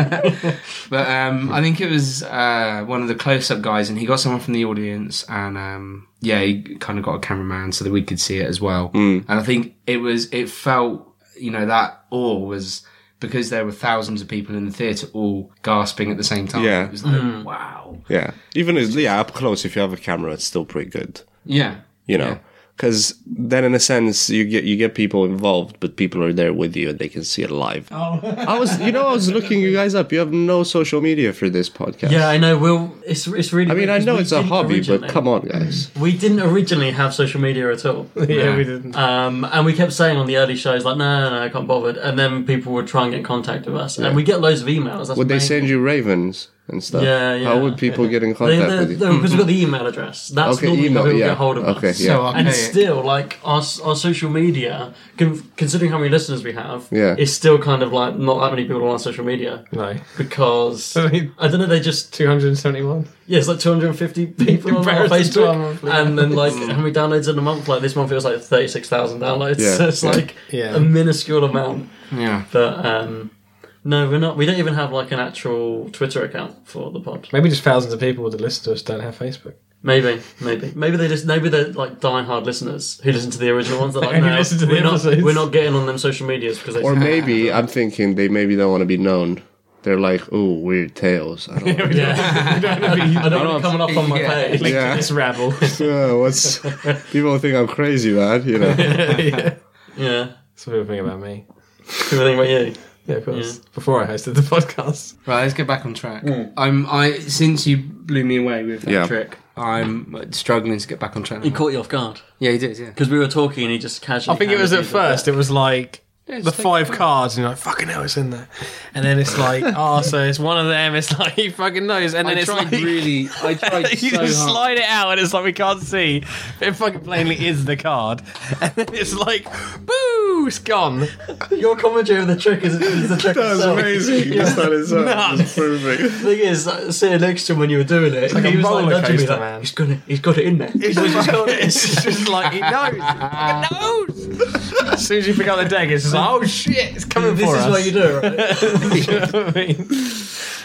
But um, I think it was uh, one of the close-up guys, and he got someone from the audience, and um, yeah, he kind of got a cameraman so that we could see it as well. Mm. And I think it was, it felt, you know, that awe was because there were thousands of people in the theatre all gasping at the same time. Yeah. It was like, wow. Yeah. Even as yeah, up close if you have a camera, it's still pretty good. Yeah. You know. Yeah. Because then, in a sense, you get you get people involved, but people are there with you and they can see it live. Oh, I was, you know, I was looking you guys up. You have no social media for this podcast. Yeah, I know. We'll. It's it's really. I mean, weird I 'cause know we it's a didn't hobby, originally- but come on, guys. We didn't originally have social media at all. yeah, we didn't. Um, and we kept saying on the early shows, like, no, no, no, I can't bother. And then people would try and get in contact with us. And we get loads of emails. That's Would they amazing. send you ravens and stuff? Yeah, yeah. How would people get in They, contact they, with you? because we've got the email address. That's Okay, normally email, how people yeah. get hold of Okay, us. yeah. So, okay. And still, like, our, our social media, con- considering how many listeners we have, Yeah. is still kind of like not that many people on social media. No. Because, I mean- I don't know, they just, two hundred seventy-one. yeah, it's like two hundred fifty people on our Comparison to our Facebook. monthly. And then, like, how many downloads in a month? Like, this month it was like thirty-six thousand downloads. Yeah, So it's yeah. like Yeah. a minuscule amount. Yeah. But, um, no, we're not. We don't even have like an actual Twitter account for the pod. Maybe just thousands of people that listen to us don't have Facebook. Maybe, maybe, maybe they just maybe they're like die-hard listeners who listen to the original ones. They're like, Who no, listen to the we're not, episodes. we're not getting on them social medias because they. Or maybe, I'm thinking they maybe don't want to be known. They're like, oh, weird tales. I don't know. yeah, I don't want it coming up on my Yeah. page. Yeah. It's rabble. Yeah, what's people think I'm crazy, man. You know. yeah. Yeah, Some people think about me. people think about you. Yeah, of course. Before I hosted the podcast. Right, let's get back on track. I'm I since you blew me away with that Yeah. trick, I'm struggling to get back on track. He now. caught you off guard Yeah, he did. Yeah. because we were talking and he just casually. I think it was at handed you the first, deck. it was like it's the like- five cards, and you're like, fucking hell, it's in there. And then it's like, oh, so it's one of them. It's like, he fucking knows. And then I it's tried like, really. I tried you so just hard. slide it out, and it's like, we can't see. But it fucking plainly is the card. And then it's like, boo, it's gone. Your commentary of the trick is, is the trick itself. amazing. Yeah. That is Nuts. perfect. The thing is, like, sitting next to him when you were doing it, like he a was like roller nudging me coaster, like, man. he's got it, he's got it in there. It's just, it's just like, he knows. He fucking knows. As soon as you pick up the deck, it's just like, oh shit, it's coming This for is us. what you do, right? You know what I mean?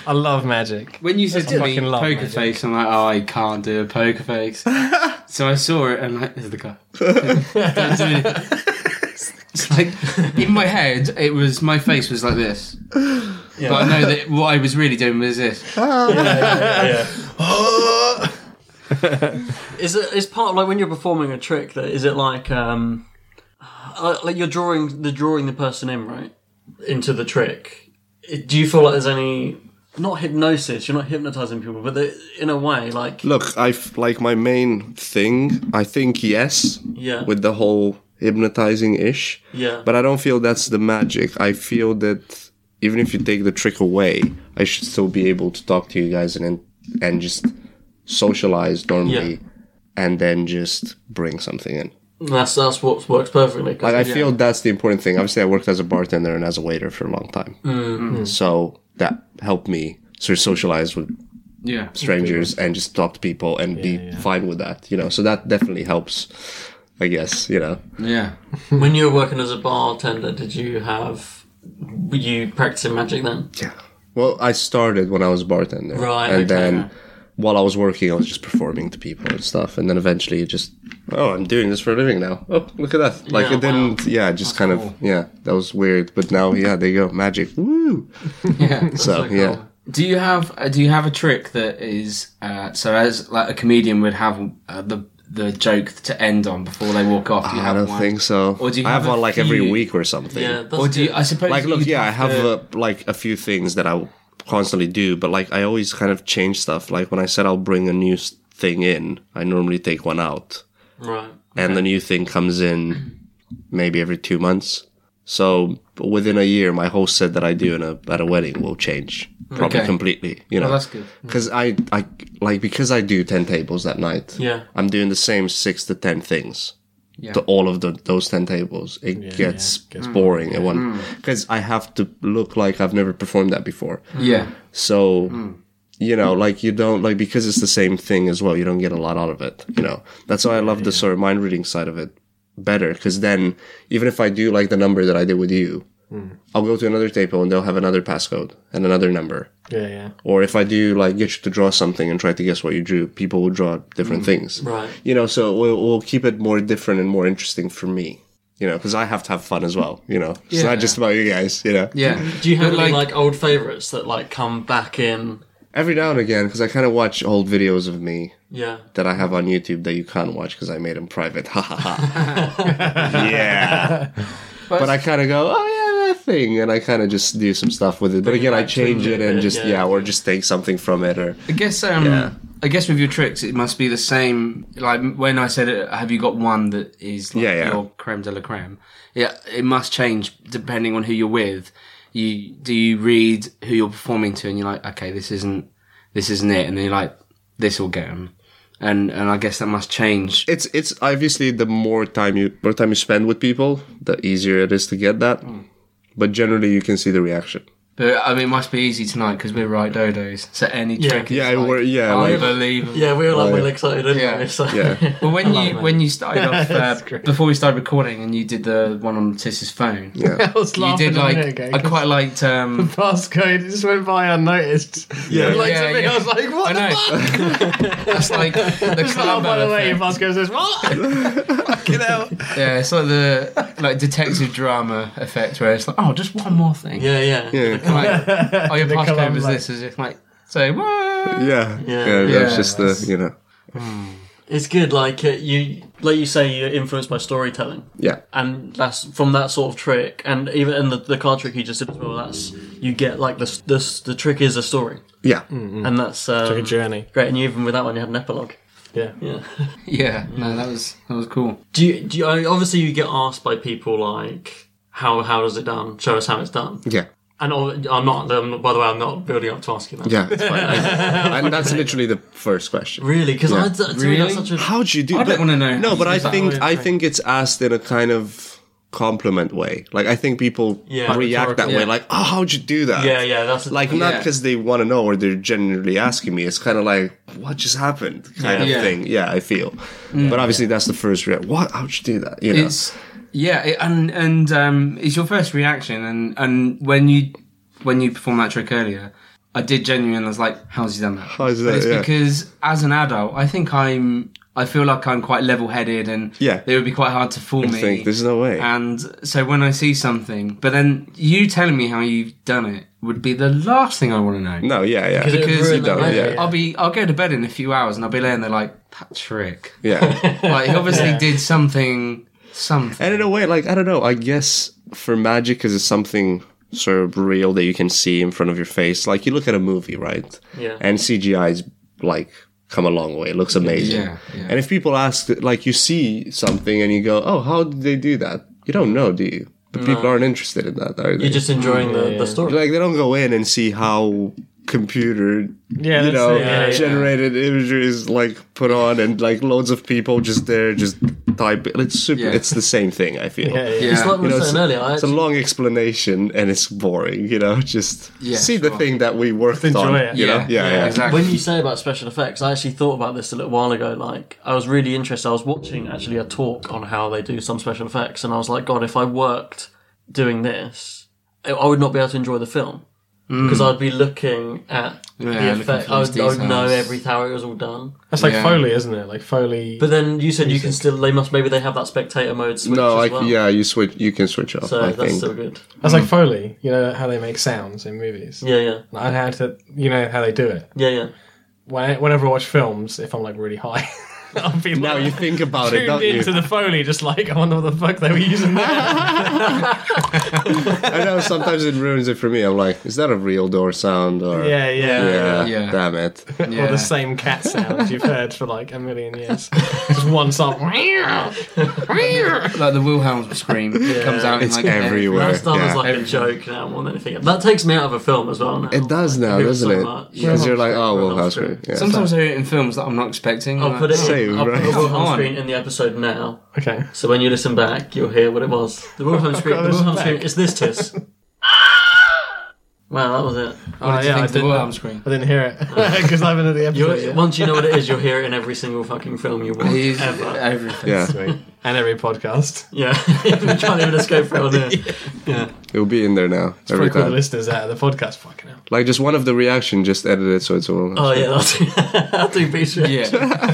I love magic. When you said to me fucking love poker magic. face, I'm like, oh, I can't do a poker face. So I saw it and like, there's the guy. Don't do anything. It's like in my head, it was my face was like this, Yeah. but I know that what I was really doing was this. yeah, yeah, yeah. Is it is part of, like when you're performing a trick that is it like um uh, like you're drawing the drawing the person in right into the trick? It, do you feel like there's any not hypnosis? You're not hypnotizing people, but there- in a way, like Look, I like my main thing. I think yes, yeah, with the whole hypnotizing ish. yeah, But I don't feel that's the magic. I feel that even if you take the trick away, I should still be able to talk to you guys and and just socialize normally, Yeah. and then just bring something in. that's that's what works perfectly. 'cause- Like I yeah. feel that's the important thing. Obviously, I worked as a bartender and as a waiter for a long time, Mm-hmm. so that helped me sort of socialize with Yeah. strangers and just talk to people and be fine with that. You know, so that definitely helps. I guess you know. Yeah. When you were working as a bartender, did you have were you practicing magic then? Yeah. Well, I started when I was a bartender, Right, and okay. then while I was working, I was just performing to people and stuff, and then eventually, it just oh, I'm doing this for a living now. Oh, look at that! Like Yeah, it didn't, yeah, just kind cool. of, yeah, that was weird. But now, yeah, there you go, magic. Woo! Yeah. So, so cool. yeah, Do you have uh, do you have a trick that is uh, so as like a comedian would have uh, the the joke to end on before they walk off? Do you I have don't one? think so. Or do you I have, have a one like every few- week or something. Yeah, that's Or do you, good. I suppose Like, look, you'd yeah, I have to- uh, like a few things that I constantly do, but like I always kind of change stuff. Like when I said I'll bring a new s- thing in, I normally take one out, right. and the new thing comes in maybe every two months. So within a year, my whole set that I do in a at a wedding will change probably Okay. completely. You know, Oh, that's good. because I I like because I do ten tables that night. Yeah. I'm doing the same six to ten things. Yeah. To all of the, those ten tables, it gets, boring at one because I have to look like I've never performed that before. Yeah. So, you know, like you don't like because it's the same thing as well. You don't get a lot out of it. You know, that's why I love the sort of mind reading side of it better. Because then, even if I do like the number that I did with you, I'll go to another table and they'll have another passcode and another number. Yeah, yeah. Or if I do like get you to draw something and try to guess what you drew, people will draw different things. Right. You know, so we'll, we'll keep it more different and more interesting for me. You know, because I have to have fun as well. You know, it's Yeah. not just about you guys. You know. Yeah. Do you have But, any like, old favourites that like come back in? Every now and again, because I kind of watch old videos of me Yeah. that I have on YouTube that you can't watch because I made them private. Ha ha ha. Yeah. But I kind of go, oh yeah, that thing, and I kind of just do some stuff with it. But Bring it again, I back, change change it it, and just yeah. yeah, or just take something from it, or I guess um Yeah. I guess with your tricks it must be the same. Like when I said it, have you got one that is like Yeah, yeah. your creme de la creme? Yeah, it must change depending on who you're with. You do you read who you're performing to, and you're like, okay, this isn't this isn't it, and then you're like, this will get them, and and I guess that must change. it's it's obviously the more time you more time you spend with people, the easier it is to get that. But generally, you can see the reaction. But I mean, it must be easy tonight because we're right dodos. So any Yeah. trick, is Yeah, like, we're- yeah, like- unbelievable. Yeah, we were like Right. really excited, didn't Yeah. we? So, Yeah. Well, when love you it. when you started off That's uh, great. before we started recording, and you did the one on Tiss's phone, Yeah. I was you laughing did a like minute ago, I 'cause quite liked. Um, passcode just went by unnoticed. Yeah. Like Yeah, to me, yeah. I was like, what I the know. fuck? That's like the Oh, club. by the way, your effect. passcode says, what? Fucking hell. Yeah, it's like the like detective drama effect where it's like, oh, just one more thing. yeah, yeah. Yeah. Like, oh, your The passcode Columbo. was this, as if like say what? Yeah. Yeah. Yeah. Yeah, That's just the that's- you know. It's good. Like uh, you, like you say, you're influenced by storytelling. Yeah. And that's from that sort of trick, and even in the, the card trick you just did as well. That's you get like the the the trick is a story, Yeah. and that's um, Like a journey. great. And you, even with that one, you had an epilogue. Yeah. Yeah. Yeah, no, that was that was cool. Do you? Do you? I mean, obviously, you get asked by people like, "How how does it done? Show us how it's done." Yeah. And all- I'm not. I'm not- by the way, I'm not building up to ask you that. Yeah. It's fine. I- and that's literally the first question. Really, because Yeah. I to me Really? that's such a. How'd you do? I don't but- wanna know. No, but I Is that think how I you think it's asked in a kind of compliment way. Like I think people Yeah. react that Yeah. way. Like, oh, how'd you do that? Yeah, yeah, that's Like not Yeah. because they want to know or they're genuinely asking me. It's kind of like, what just happened, kind of Yeah. thing. Yeah, I feel. But obviously, that's the first reaction. What? How'd you do that? You know. It's yeah, it, and and um, it's your first reaction, and and when you when you perform that trick earlier, I did genuinely. I was like, "How's he done that?" How's But that? it's Yeah. because as an adult, I think I'm. I feel like I'm quite level-headed, and Yeah. it would be quite hard to fool I me. think there's no way. And so when I see something, but then you telling me how you've done it would be the last thing I want to know. No, yeah, yeah. Because it would Because ruin you the don't, magic. yeah. I'll be. I'll go to bed in a few hours, and I'll be laying there like that trick. Yeah. Like he obviously did something. Something. And in a way, like, I don't know, I guess for magic, because it's something sort of real that you can see in front of your face. Like, you look at a movie, right? Yeah. And C G I's, like, come a long way. It looks amazing. Yeah, yeah. And if people ask, like, you see something and you go, oh, how did they do that? You don't know, do you? But people aren't interested in that, are they? You're just enjoying the, the story. Like, they don't go in and see how computer, Yeah, you that's know, it, yeah, yeah. generated imagery is, like, put on and, like, loads of people just there, just type it. It's super, Yeah. it's the same thing, I feel. Yeah, yeah. Yeah. It's like we You know, were it's, saying earlier. I it's a actually, long explanation and it's boring, you know, just Yeah, see the sure. thing that we worked enjoy on, it. you know? Yeah, Yeah, yeah. exactly. when you say about special effects, I actually thought about this a little while ago. Like, I was really interested. I was watching actually a talk on how they do some special effects, and I was like, God, if I worked doing this, I I would not be able to enjoy the film. Because I'd be looking at Yeah, the looking effect. for I those would, I would know details. everything, how it was all done. That's like Yeah. Foley, isn't it? Like Foley. But then you said you can still, they must, maybe they have that spectator mode switch No, as like, well. yeah, you switch, you can switch off, So I that's think. still good. That's like Foley. You know how they make sounds in movies. Yeah, yeah. And how to, you know how they do it. Yeah, yeah. When, whenever I watch films, if I'm like really high, I'll be Now like, you think about it, tuned don't you? into the Foley, just like I wonder what the fuck they were using there. I know sometimes it ruins it for me. I'm like, is that a real door sound? Or yeah, yeah. yeah, Yeah. damn it. Or Yeah. the same cat sounds you've heard for like a million years. Just one song. Like the Wilhelm scream comes out. It's in like everywhere. That's done yeah. as like a joke now more than anything. That takes me out of a film as well now. It does now, Like, doesn't so it? much. Because you're like, oh, well, Wilhelm that's scream. great. Yeah. Sometimes I hear it in films that I'm not expecting. I'll like- put it Same, in, I'll right? put the Wilhelm on. screen in the episode now. Okay. So when you listen back, you'll hear what it was. The Wilhelm screen. The listen Wilhelm back. screen is this tis. Wow, that was it. What did you yeah, think I of the didn't, Wilhelm scream? I didn't hear it because I haven't heard the episode You'll, yet. once you know what it is, you'll hear it in every single fucking film you watch He's ever. everything. Yeah, Sweet. And every podcast. Yeah, you can't even escape from it. Yeah. it'll be in there now Probably every call the time. listeners out of the podcast. Fucking hell. Like just one of the reaction, just edit it so it's all. Oh yeah, that's I'll do beats. Yeah.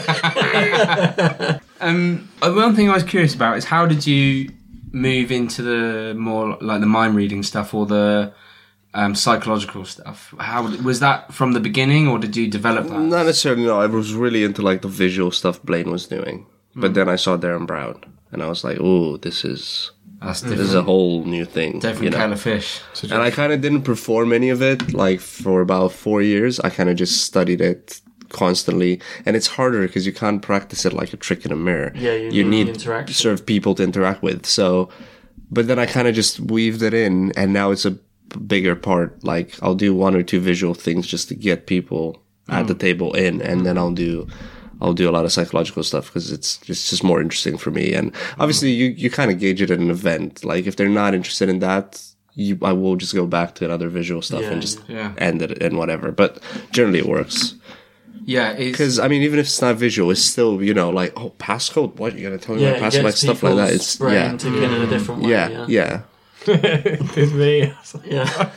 um, uh, one thing I was curious about is how did you move into the more like the mind reading stuff or the um, psychological stuff? How was that from the beginning, or did you develop that? Not necessarily. No, I was really into like the visual stuff Blaine was doing, Hmm. but then I saw Darren Brown, and I was like, "Oh, this is That's this different. is a whole new thing." different you know? kind of fish. And I kind of didn't perform any of it like for about four years. I kind of just studied it constantly, and it's harder because you can't practice it like a trick in a mirror. Yeah, you you need need interaction. sort of people to interact with. So, but then I kind of just weaved it in, and now it's a bigger part. Like I'll do one or two visual things just to get people at the table in, and then I'll do. I'll do a lot of psychological stuff because it's just, just more interesting for me. And obviously you, you kind of gauge it at an event. Like if they're not interested in that, you, I will just go back to another visual stuff Yeah, and just yeah. end it and whatever. But generally it works. Yeah, it's, Because, I mean, even if it's not visual, it's still, you know, like, oh, passcode? What? You're going to tell me Yeah, my it passcode? Like gets stuff like that. people's It's, brain yeah. ticking in a different way. Yeah, Yeah, yeah. It's me. yeah.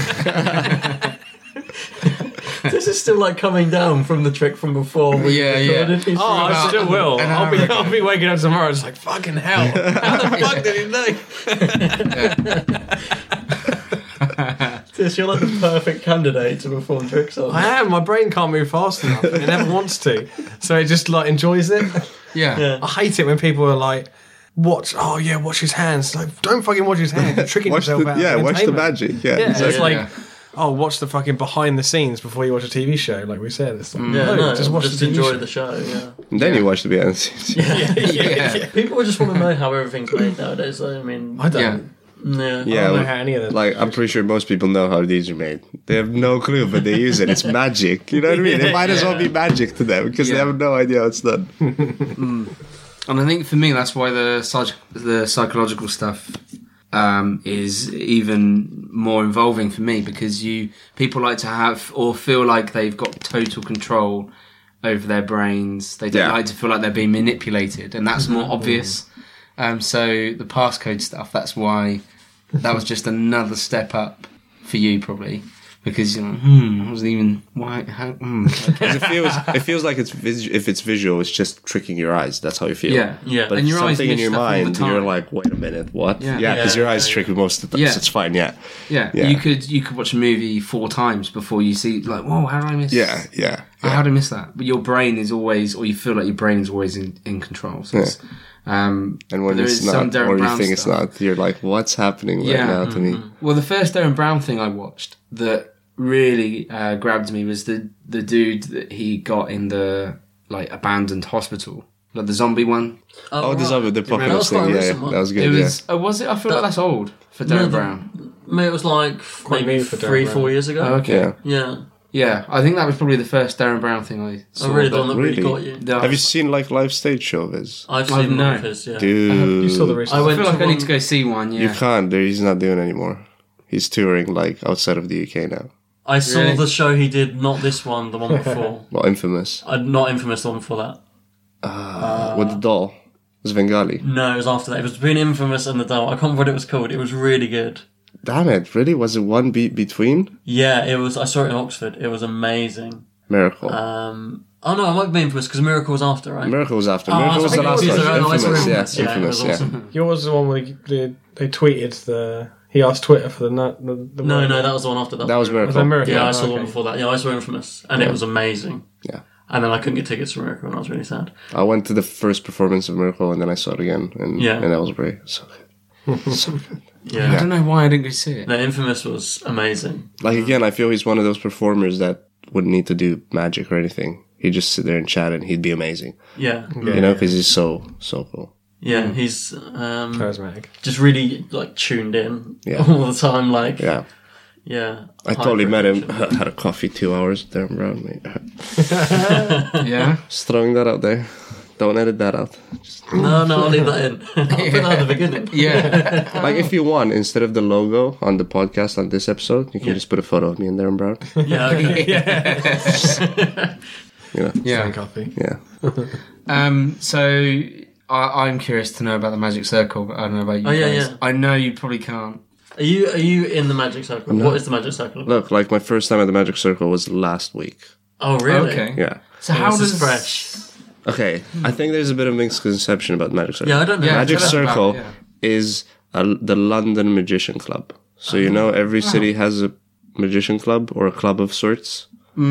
This is still like coming down from the trick from before. We Yeah, yeah. recorded these Oh, I things. still will. an I'll hour be, ago. I'll be waking up tomorrow just like, fucking hell. How the fuck did he know? This, you're like the perfect candidate to perform tricks on. I am. My brain can't move fast enough. It never wants to. So it just like enjoys it. yeah. Yeah. I hate it when people are like, watch, oh yeah, watch his hands. Like, don't fucking watch his hands. You're tricking Watch yourself the, out. yeah, of watch the entertainment. magic. Yeah, Yeah, exactly. it's like, yeah. oh, watch the fucking behind the scenes before you watch a T V show, like we said. It's like, Yeah, no, no, just watch just the T V enjoy show. the show. Yeah. And then you watch the behind the scenes. yeah. People just want to know how everything's made nowadays. Though. I mean, I don't. Yeah. yeah. I Yeah, don't know how any of them. like I'm pretty sure most people know how these are made. They have no clue, but they use it. It's magic. You know what I mean? It might as well be magic to them because they Yeah. have no idea how it's done. And I think for me, that's why the psych- the psychological stuff um, is even more involving for me, because you people like to have or feel like they've got total control over their brains. They don't Yeah. like to feel like they're being manipulated, and that's more obvious. Um, so the passcode stuff, that's why that was just another step up for you, probably. because you're like, hmm, I wasn't even why. How, hmm. 'Cause it feels it feels like it's vis- if it's visual, it's just tricking your eyes. That's how you feel. Yeah, Yeah. But And if your eyes something in miss your stuff all the mind, time. you're like, wait a minute, what? Yeah. Yeah, because Yeah, your eyes yeah, trick you most of the time. Yeah. So it's fine. Yeah, yeah, Yeah. You could you could watch a movie four times before you see like, whoa, how did I miss? yeah, yeah. Oh, how did I miss that? But your brain is always, or you feel like your brain is always in, in control. So it's, um, And when but there it's is some not, Darren or you Brown think it's stuff. not, you're like, what's happening right Yeah. now to me? Well, the first Darren Brown thing I watched that really uh, grabbed me was the the dude that he got in the like abandoned hospital, like the zombie one. Oh, the right. zombie, the That was apocalypse quite thing. a Yeah, recent yeah, one. that was good. It yeah. was. Oh, was it? I feel like that's old for Darren No, the- Brown. Mate, it was like maybe new for Darren three, Brown. four years ago. Oh, okay. Yeah. Yeah. Yeah, I think that was probably the first Darren Brown thing I saw. Oh, really? The but- one that really, Really? got you? the- Have you seen like live stage show of his? I've I seen know. one of his, yeah. Dude, You saw the recent. I I went feel like to I need one- to go see one. Yeah. you can't. There, he's not doing anymore. He's touring like outside of the U K now. I saw Really? the show he did, not this one, the one before. Well, Infamous uh, not Infamous, the one before that. with the doll. It was Bengali. No, it was after that. It was between Infamous and The Doll. I can't remember what it was called. It was really good. Damn it! Really? Was it one beat between? Yeah, it was. I saw it in Oxford. It was amazing. Miracle. Um, oh no, it might be Infamous because Miracle was after, right? Miracle was after. Oh, Miracle I was the think it last was, one. yeah, no, I saw Infamous, yeah, Infamous. Yeah, it Infamous, was yeah. awesome. Yours was the one where they, they tweeted the. He asked Twitter for the nut. The, the No, word. no, that was the one after that. That was Miracle. Was that Miracle? Yeah, I Oh, saw the one okay. before that. Yeah, I saw Infamous, and it was amazing. Yeah. And then I couldn't get tickets for Miracle, and I was really sad. I went to the first performance of Miracle, and then I saw it again, and Yeah. and that was great. So good. So good. Yeah. I don't know why I didn't go see it. No, Infamous was amazing. Like again, I feel he's one of those performers that wouldn't need to do magic or anything. He'd just sit there and chat, and he'd be amazing. Yeah, You know, because he's so so cool. yeah. He's um, Charismatic. just really like tuned in Yeah. all the time. Like, Yeah. yeah. I totally met him. Had a coffee two hours there, bro. Mate. Yeah. Just throwing that out there. Don't edit that out. Just, No, no, I'll leave that in. I'll put that at the beginning. Yeah. like if you want, instead of the logo on the podcast on this episode, you can just put a photo of me and Darren Brown. Yeah, okay. You know? Yeah. Coffee. Yeah. Um, so I, I'm curious to know about the Magic Circle, but I don't know about you Oh, yeah, guys. yeah. I know you probably can't. Are you are you in the Magic Circle? What is the Magic Circle? Look, like my first time at the Magic Circle was last week. Oh, really? Okay. Yeah. So how this does is fresh? Okay. I think there's a bit of misconception about the Magic Circle. Yeah, I don't know. Yeah, Magic tell us about Circle it, yeah. is a, the London Magician Club. So you know every city has a magician club or a club of sorts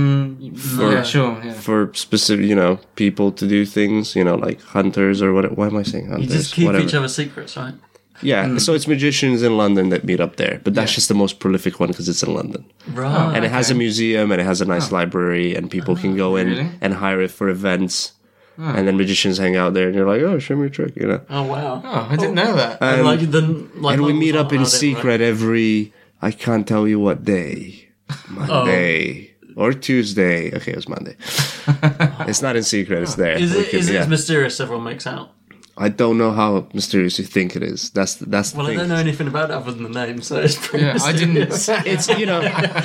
Mm, yeah, sure. Yeah. for specific, you know, people to do things, you know, like hunters or what. Why am I saying You hunters? just keep Whatever. each other's secrets, right? Yeah, so it's magicians in London that meet up there, but that's just the most prolific one because it's in London. Right. And it has a museum and it has a nice library and people can go in really? and hire it for events. And then magicians hang out there and you're like, oh, show me a trick, you know. Oh wow. Oh, I didn't know that. And like then, like and we locals meet aren't up in allowed right? secret every, I can't tell you what day. Monday. Or Tuesday. Okay, it was Monday. It's not in secret, it's there. Is We it can- is it yeah. as mysterious as everyone makes out? I don't know how mysterious you think it is. That's the, that's the Well, I thing. don't know anything about it other than the name, so it's pretty Yeah, I didn't. mysterious. It's you know,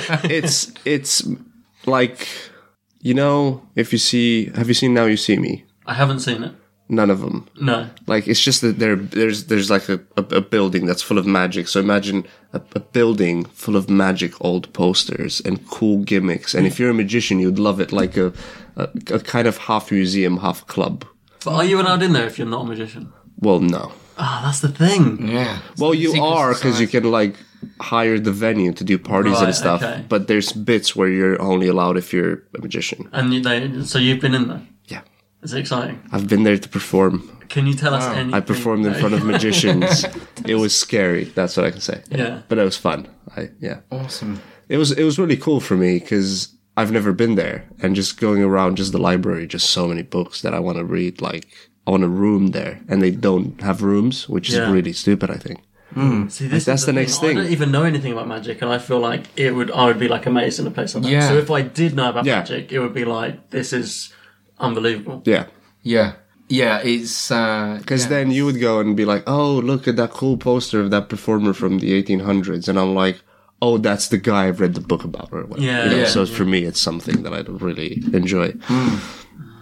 it's it's like you know, if you see, have you seen Now You See Me? I haven't seen it. None of them. No. Like it's just that there, there's there's like a, a, a building that's full of magic. So imagine a, a building full of magic old posters and cool gimmicks. And if you're a magician, you'd love it. Like a a, a kind of half museum, half club. But are you allowed in there if you're not a magician? Well, no. Ah, that's the thing. Yeah. Well, you Secret are because you society. can like hire the venue to do parties Right, and stuff. okay. But there's bits where you're only allowed if you're a magician. And you, they, so you've been in there. Yeah, It's exciting. I've been there to perform. Can you tell us anything? I performed in front of magicians. It was scary. That's what I can say. Yeah. But it was fun. I yeah. Awesome. It was it was really cool for me because I've never been there, and just going around just the library, just so many books that I want to read. Like I want a room there, and they don't have rooms, which is Yeah. really stupid. I think. See, this That's is the next I thing. don't even know anything about magic, and I feel like it would. I would be like amazed in a place like that. Yeah. So if I did know about Yeah. magic, it would be like this is unbelievable. Yeah. Yeah. Yeah. It's uh, Because yeah. then you would go and be like, oh, look at that cool poster of that performer from the eighteen hundreds. And I'm like, oh, that's the guy I've read the book about. Or whatever. Yeah, You know? yeah, So for me, it's something that I really enjoy.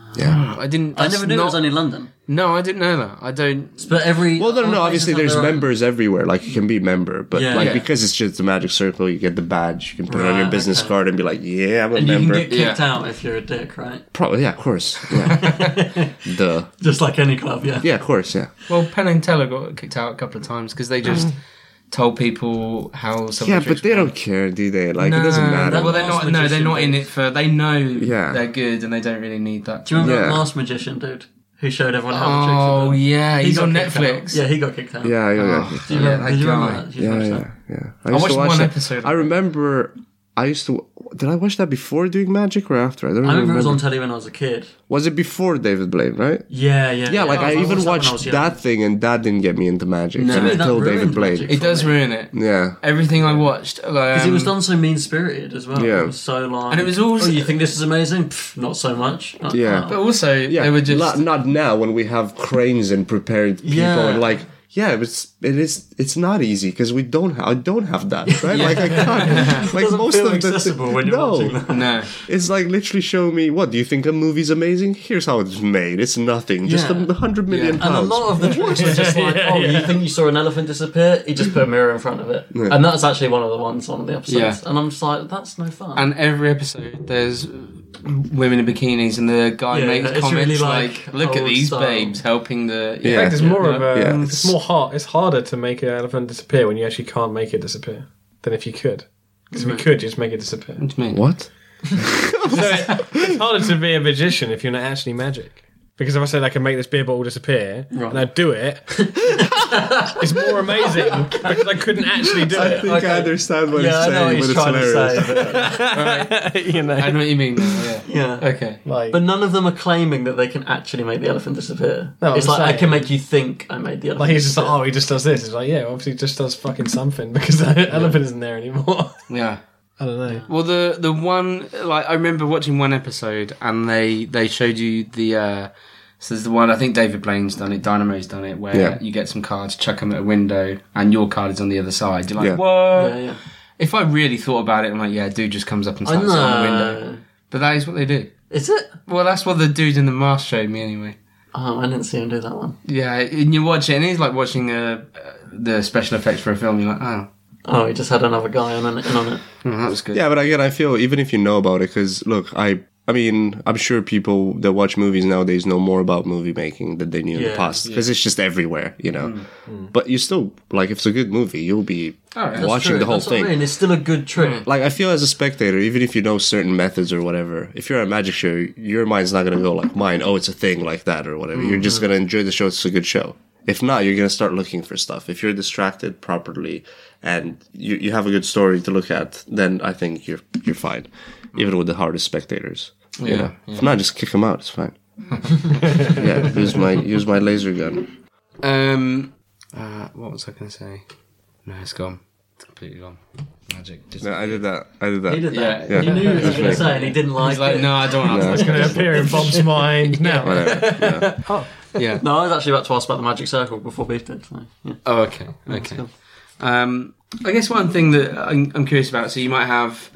Yeah. I didn't. I that's never knew not, it was only London. No, I didn't know that. I don't. But every Well, no, no, all no. Obviously, places have there's their own- members everywhere. Like, you can be a member, but Yeah. like Yeah. because it's just the Magic Circle, you get the badge. You can put it on your Right, business okay. card and be like, "Yeah, I'm a And you member." can get kicked Yeah. out if you're a dick, right? Probably, yeah, of course. Yeah. Duh. Just like any club, yeah. Yeah, of course. Yeah. Well, Penn and Teller got kicked out a couple of times because they just told people how. Some Yeah, of the but tricks they were. don't care, do they? Like, No, it doesn't matter. Well, they're Last not. No, they're Magician not in dude. it for. They know Yeah. they're good and they don't really need that. Do you remember Yeah. that last magician dude who showed everyone how the tricks were Oh done? yeah, He he's got on kicked out. Netflix. Yeah, he got kicked out. Yeah, yeah, yeah. Do you Yeah, remember, that did you remember guy. that? Did you Yeah, watch yeah, that? yeah. I used watched to watch one that. episode. I remember. I used to. Did I watch that before doing Magic or after? I don't I remember it was on remember. telly when I was a kid. Was it before David Blaine, right? Yeah, yeah. Yeah, like I, was- even watched that when I watched was young. that thing, and that didn't get me into Magic No. To me, that until David ruined Blaine. Magic. It does ruin it. Yeah. Everything I watched, like, Because um, it was done so mean spirited as well. Yeah. It was so like. And it was also- Oh, you think this is amazing? Pff, not so much. Like, Yeah. oh. But also, Yeah, they were just. not, not now when we have cranes and prepared people Yeah. and like yeah, it's it is it's not easy because we don't have I don't have that right like I can't like doesn't most feel of the accessible when you're no, watching that. No. it's like literally show me what do you think a movie's amazing? Here's how it's made. It's nothing, just Yeah. a hundred million Yeah. And a pounds. lot of the tricks were just like, oh, you think you saw an elephant disappear? He just put a mirror in front of it. And that's actually one of the ones, one of the episodes. Yeah. And I'm just like, that's no fun. And every episode, there's women in bikinis, and the guy Yeah, makes it's comments really, like, like, "Look at old these style. babes helping the." Yeah. In fact, it's more Yeah. of a. Yeah. It's more hard. It's harder to make an elephant disappear when you actually can't make it disappear than if you could. Because if you could, just make it disappear. What do you mean? What? So it, it's harder to be a magician if you're not actually magic. Because if I said I can make this beer bottle disappear and I do it, it's more amazing because I couldn't actually do I it. think I understand what yeah, he's I know what saying, he's but it's trying hilarious. to say. But, you know, I know what you mean. Now, yeah. yeah. Okay. like But none of them are claiming that they can actually make the elephant disappear. No, it's I'm like, I saying- can make you think I made the elephant like he's just like, disappear. oh, he just does this. It's like, yeah, obviously, he just does fucking something because the elephant isn't there anymore. Yeah. I don't know. Well, the the one like I remember watching one episode, and they they showed you the. Uh, so there's the one I think David Blaine's done it, Dynamo's done it, where Yeah. you get some cards, chuck them at a window, and your card is on the other side. You're like, Yeah. what? Yeah, yeah. If I really thought about it, I'm like, yeah, dude just comes up and I starts on the window. know. But that is what they do. Is it? Well, that's what the dude in the mask showed me anyway. Oh, I didn't see him do that one. Yeah, and you watch it, and it's like watching uh, uh, the special effects for a film. You're like, oh, Oh, he just had another guy on it, in on it. oh that was good. Yeah, but again, I feel even if you know about it, because look, I, I mean, I'm sure people that watch movies nowadays know more about movie making than they knew in Yeah, the past because it's just everywhere, you know. But you still like, if it's a good movie, you'll be Alright. That's watching true. the whole That's what thing. I mean. It's still a good trick. Like, I feel as a spectator, even if you know certain methods or whatever, if you're at a magic show, your mind's not gonna go like mine. Oh, it's a thing like that or whatever. You're just gonna enjoy the show. It's a good show. If not, you're gonna start looking for stuff. If you're distracted properly and you, you have a good story to look at, then I think you're you're fine. Even with the hardest spectators, you Yeah, know. If not, just kick them out. It's fine. yeah, use my use my laser gun. Um, uh, what was I going to say? No, it's gone. It's completely gone. Magic. Just No, I did that. I did that. He did that. Yeah. He knew what he was going to say, and he didn't like, He's like, it. no, I don't want to. It's going to appear in Bob's mind now. Whatever. Yeah. Yeah. No, I was actually about to ask about the magic circle before Beef did. So, yeah. Oh, okay. Okay. Um, I guess one thing that I'm, I'm curious about. So you might have.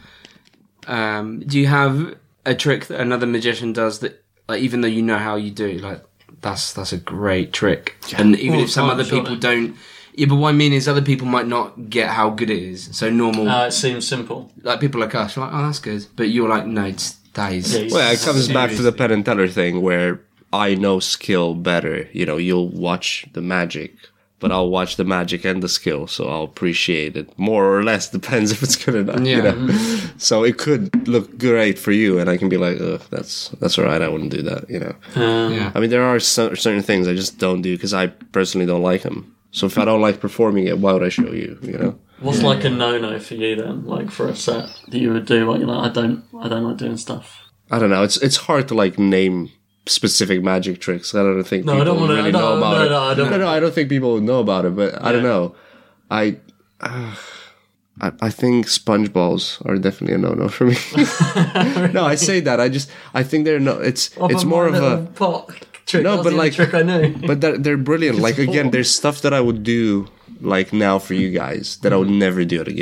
Um, do you have a trick that another magician does that, like, even though you know how you do, like, that's that's a great trick, and even All if some the time, other people surely. don't. Yeah, but what I mean is other people might not get how good it is. So normal, Uh, it seems simple. like people like us, you're like, oh, that's good, but you're like, no, it's that is. Yeah, Well, it comes back to the Seriously. Penn and Teller thing where I know skill better. You know, you'll watch the magic, but I'll watch the magic and the skill, so I'll appreciate it more or less. Depends if it's good or not. You Yeah. know? So it could look great for you, and I can be like, "Ugh, that's that's all right. I wouldn't do that." You know. Yeah. I mean, there are so, certain things I just don't do because I personally don't like them. So if I don't like performing it, why would I show you? You know. What's like a no-no for you then? Like for a set that you would do? Like you're like, I don't, I don't like doing stuff. I don't know. It's it's hard to like name specific magic tricks. I don't think No, I people don't wanna- really no, know about no, it. no, I don't- no, no, I don't think people would know about it. But I don't know. I, uh, I I think sponge balls are definitely a no-no for me. No, I say that. I just I think they're no. It's Oh, it's but more my of a. little pot trick. No, That's but the only like- trick I knew. But they're, they're brilliant. Like, It's again, cool. there's stuff that I would do, like, now for you guys that I would never do at a gig.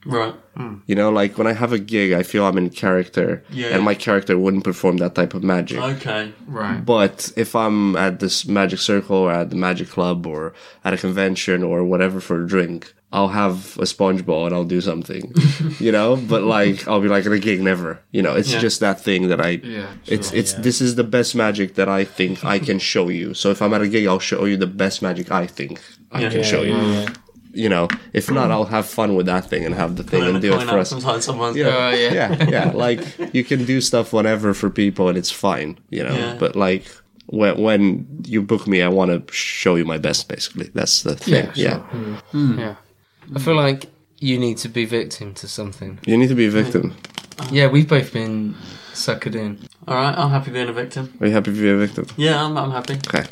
Right. You know, like when I have a gig, I feel I'm in character, Yeah. and my character wouldn't perform that type of magic. Okay. Right. But if I'm at this magic circle or at the magic club or at a convention or whatever for a drink, I'll have a sponge ball and I'll do something, you know. But like, I'll be like at a gig, never. You know, it's Yeah. just that thing that I. Yeah, It's sure, it's this is the best magic that I think I can show you. So if I'm at a gig, I'll show you the best magic I think I Yeah. can Yeah, show you. yeah, yeah. You know, if not, I'll have fun with that thing and have the thing Pulling and a do it coin for out us. from inside someone's- Yeah, Oh, yeah. yeah, yeah. Like you can do stuff whenever for people, and it's fine. You know, Yeah. but like when when you book me, I want to show you my best. Basically, that's the thing. Yeah, Yeah, sure. Yeah. I feel like you need to be victim to something. you need to be a victim. Yeah, we've both been suckered in. All right, I'm happy being a victim. Are you happy to be a victim? Yeah, I'm, I'm happy. Okay.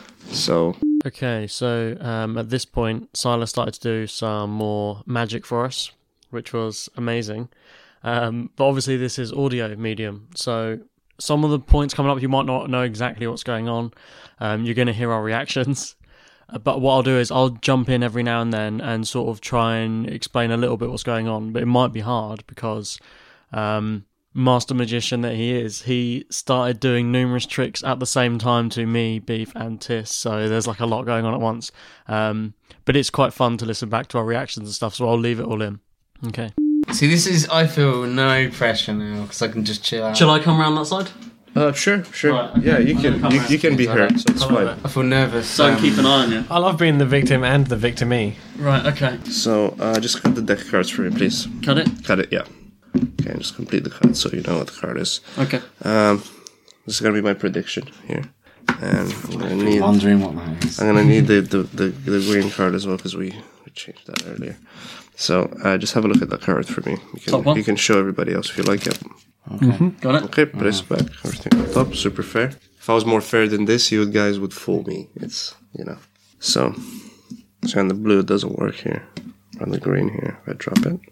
So Okay, so um, at this point, Silas started to do some more magic for us, which was amazing. Um, but obviously, this is audio medium, so some of the points coming up, you might not know exactly what's going on. Um, you're going to hear our reactions. Uh, But what I'll do is I'll jump in every now and then and sort of try and explain a little bit what's going on. But it might be hard because um, master magician that he is, he started doing numerous tricks at the same time to me, Beef, and Tiss. So there's like a lot going on at once. Um, but it's quite fun to listen back to our reactions and stuff. So I'll leave it all in. Okay. See, this is, I feel no pressure now because I can just chill out. Shall I come around that side? uh, sure, sure. Right, okay. Yeah, you I'm can gonna come you, around you can be to heard, that. so it's I love fine. it. I feel nervous. So um, keep an eye on you. I love being the victim and the victimee. Right, okay. So uh, just cut the deck of cards for me, please. Cut it? Cut it, yeah. Okay, just complete the card so you know what the card is. Okay. Um, this is gonna be my prediction here, and I'm gonna need. wondering what that is. I'm gonna need the the, the, the green card as well because we, we changed that earlier. So uh, just have a look at that card for me. You can, Top one? You can show everybody else if you like it. Got it? Okay, place it back. Everything on top, super fair. If I was more fair than this, you guys would fool me. It's, you know. So, so on the blue, it doesn't work here. On the green here, if I drop it.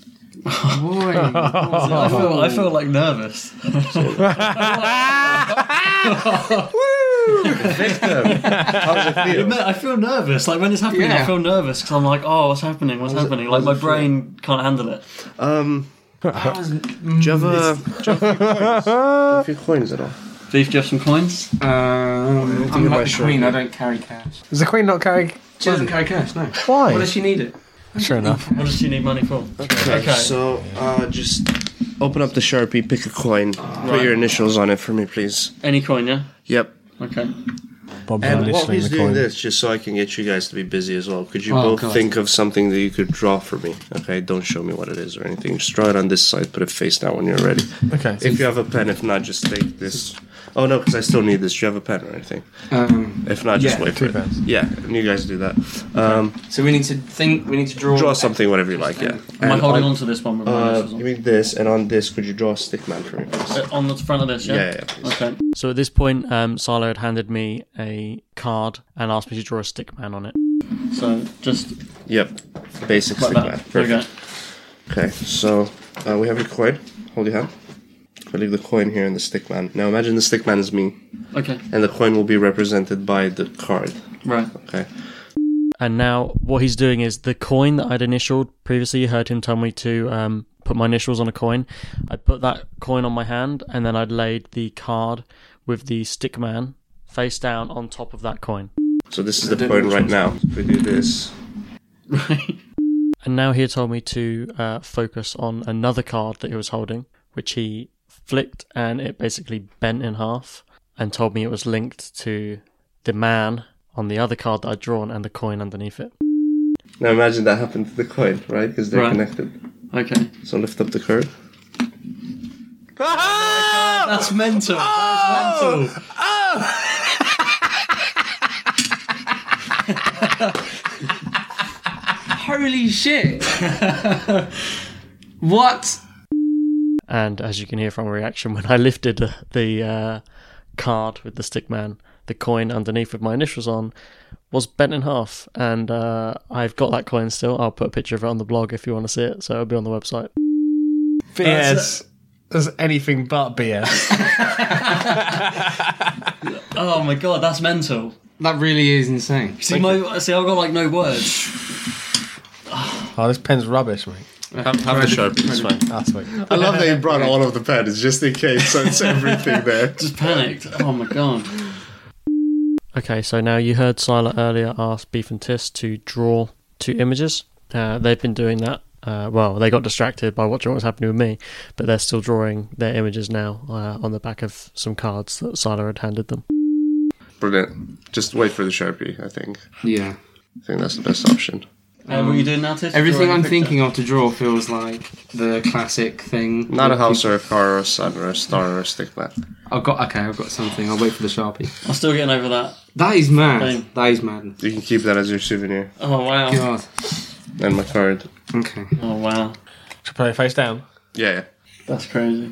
I feel, I feel like nervous. How does it feel? I feel nervous. Like when it's happening, I Yeah. feel nervous because I'm like, oh, what's happening? What's happening? Like my brain can't handle it. Um, do you have a, do you have a few coins? Do you have a few coins at all? Beef, do you have some coins? Um, I'm get like my the shirt. queen, I don't carry cash. Does the queen not carry? She doesn't carry cash, no. Why? What does she need it? Sure enough. What does she need money for? Okay, Okay. so uh, just open up the Sharpie, pick a coin, put your initials on it for me, please. Any coin, yeah? Yep. Okay. Bob's And while initially he's the doing coin. this, just so I can get you guys to be busy as well, could you Oh, both God. think of something that you could draw for me? Okay, don't show me what it is or anything. Just draw it on this side, put it face down when you're ready. Okay. If you have a pen, if not, just take this. Oh no, because I still need this. Do you have a pen or anything? Um, If not, just Yeah, wait for two it. pens. Yeah, and you guys do that. Um, so we need to think, we need to draw... draw something, whatever you like. Yeah. Am I And holding on, on to this one with my Uh, initials on? give me this, and on this, could you draw a stick man for me, please? Uh, on the front of this, yeah? Yeah, yeah, yeah, please. Okay. So at this point, um, Silo had handed me a card and asked me to draw a stick man on it. So just Yep. Basic like stick man. that. There we go. Perfect. Okay, so uh, we have your coin. Hold your hand. I leave the coin here in the stick man. Now imagine the stick man is me, Okay. and the coin will be represented by the card. Right. Okay. And now what he's doing is the coin that I'd initialed previously, you heard him tell me to um, put my initials on a coin. I put that coin on my hand, and then I'd laid the card with the stick man face down on top of that coin. So this is the coin right now. If we do this, Right. And now he had told me to uh, focus on another card that he was holding, which he flicked, and it basically bent in half, and told me it was linked to the man on the other card that I'd drawn and the coin underneath it. now imagine that happened to the coin, right? Because they're Right. connected. Okay. So lift up the card. That's mental. That's mental. Holy shit! What? And as you can hear from a reaction, when I lifted the, the uh, card with the stick man, the coin underneath with my initials on was bent in half. And uh, I've got that coin still. I'll put a picture of it on the blog if you want to see it. So it'll be on the website. B S. There's anything but B S. Oh my god, that's mental. That really is insane. See, my, see, I've got like no words. Oh, this pen's rubbish, mate. Have, have the Sharpie, it's fine. That's sweet. I love that you brought all of the pens just in case, so it's everything there. Just panicked. Oh my god. Okay, so now you heard Sila earlier ask Beef and Tis to draw two images. Uh, they've been doing that. Uh, well, they got distracted by watching what was happening with me, but they're still drawing their images now uh, on the back of some cards that Sila had handed them. Brilliant. Just wait for the Sharpie, I think. Yeah. I think that's the best option. Uh, what are you doing now, Tis? Everything Drawing a I'm picture? thinking of to draw feels like the classic thing. Not a that house people- or a car or a sun or a star or a stick man. I've got okay. I've got something. I'll wait for the Sharpie. I'm still getting over that. That is mad. Same. That is mad. You can keep that as your souvenir. Oh wow. God. And my card. Okay. Oh wow. Should I play it face down? Yeah, yeah. That's crazy.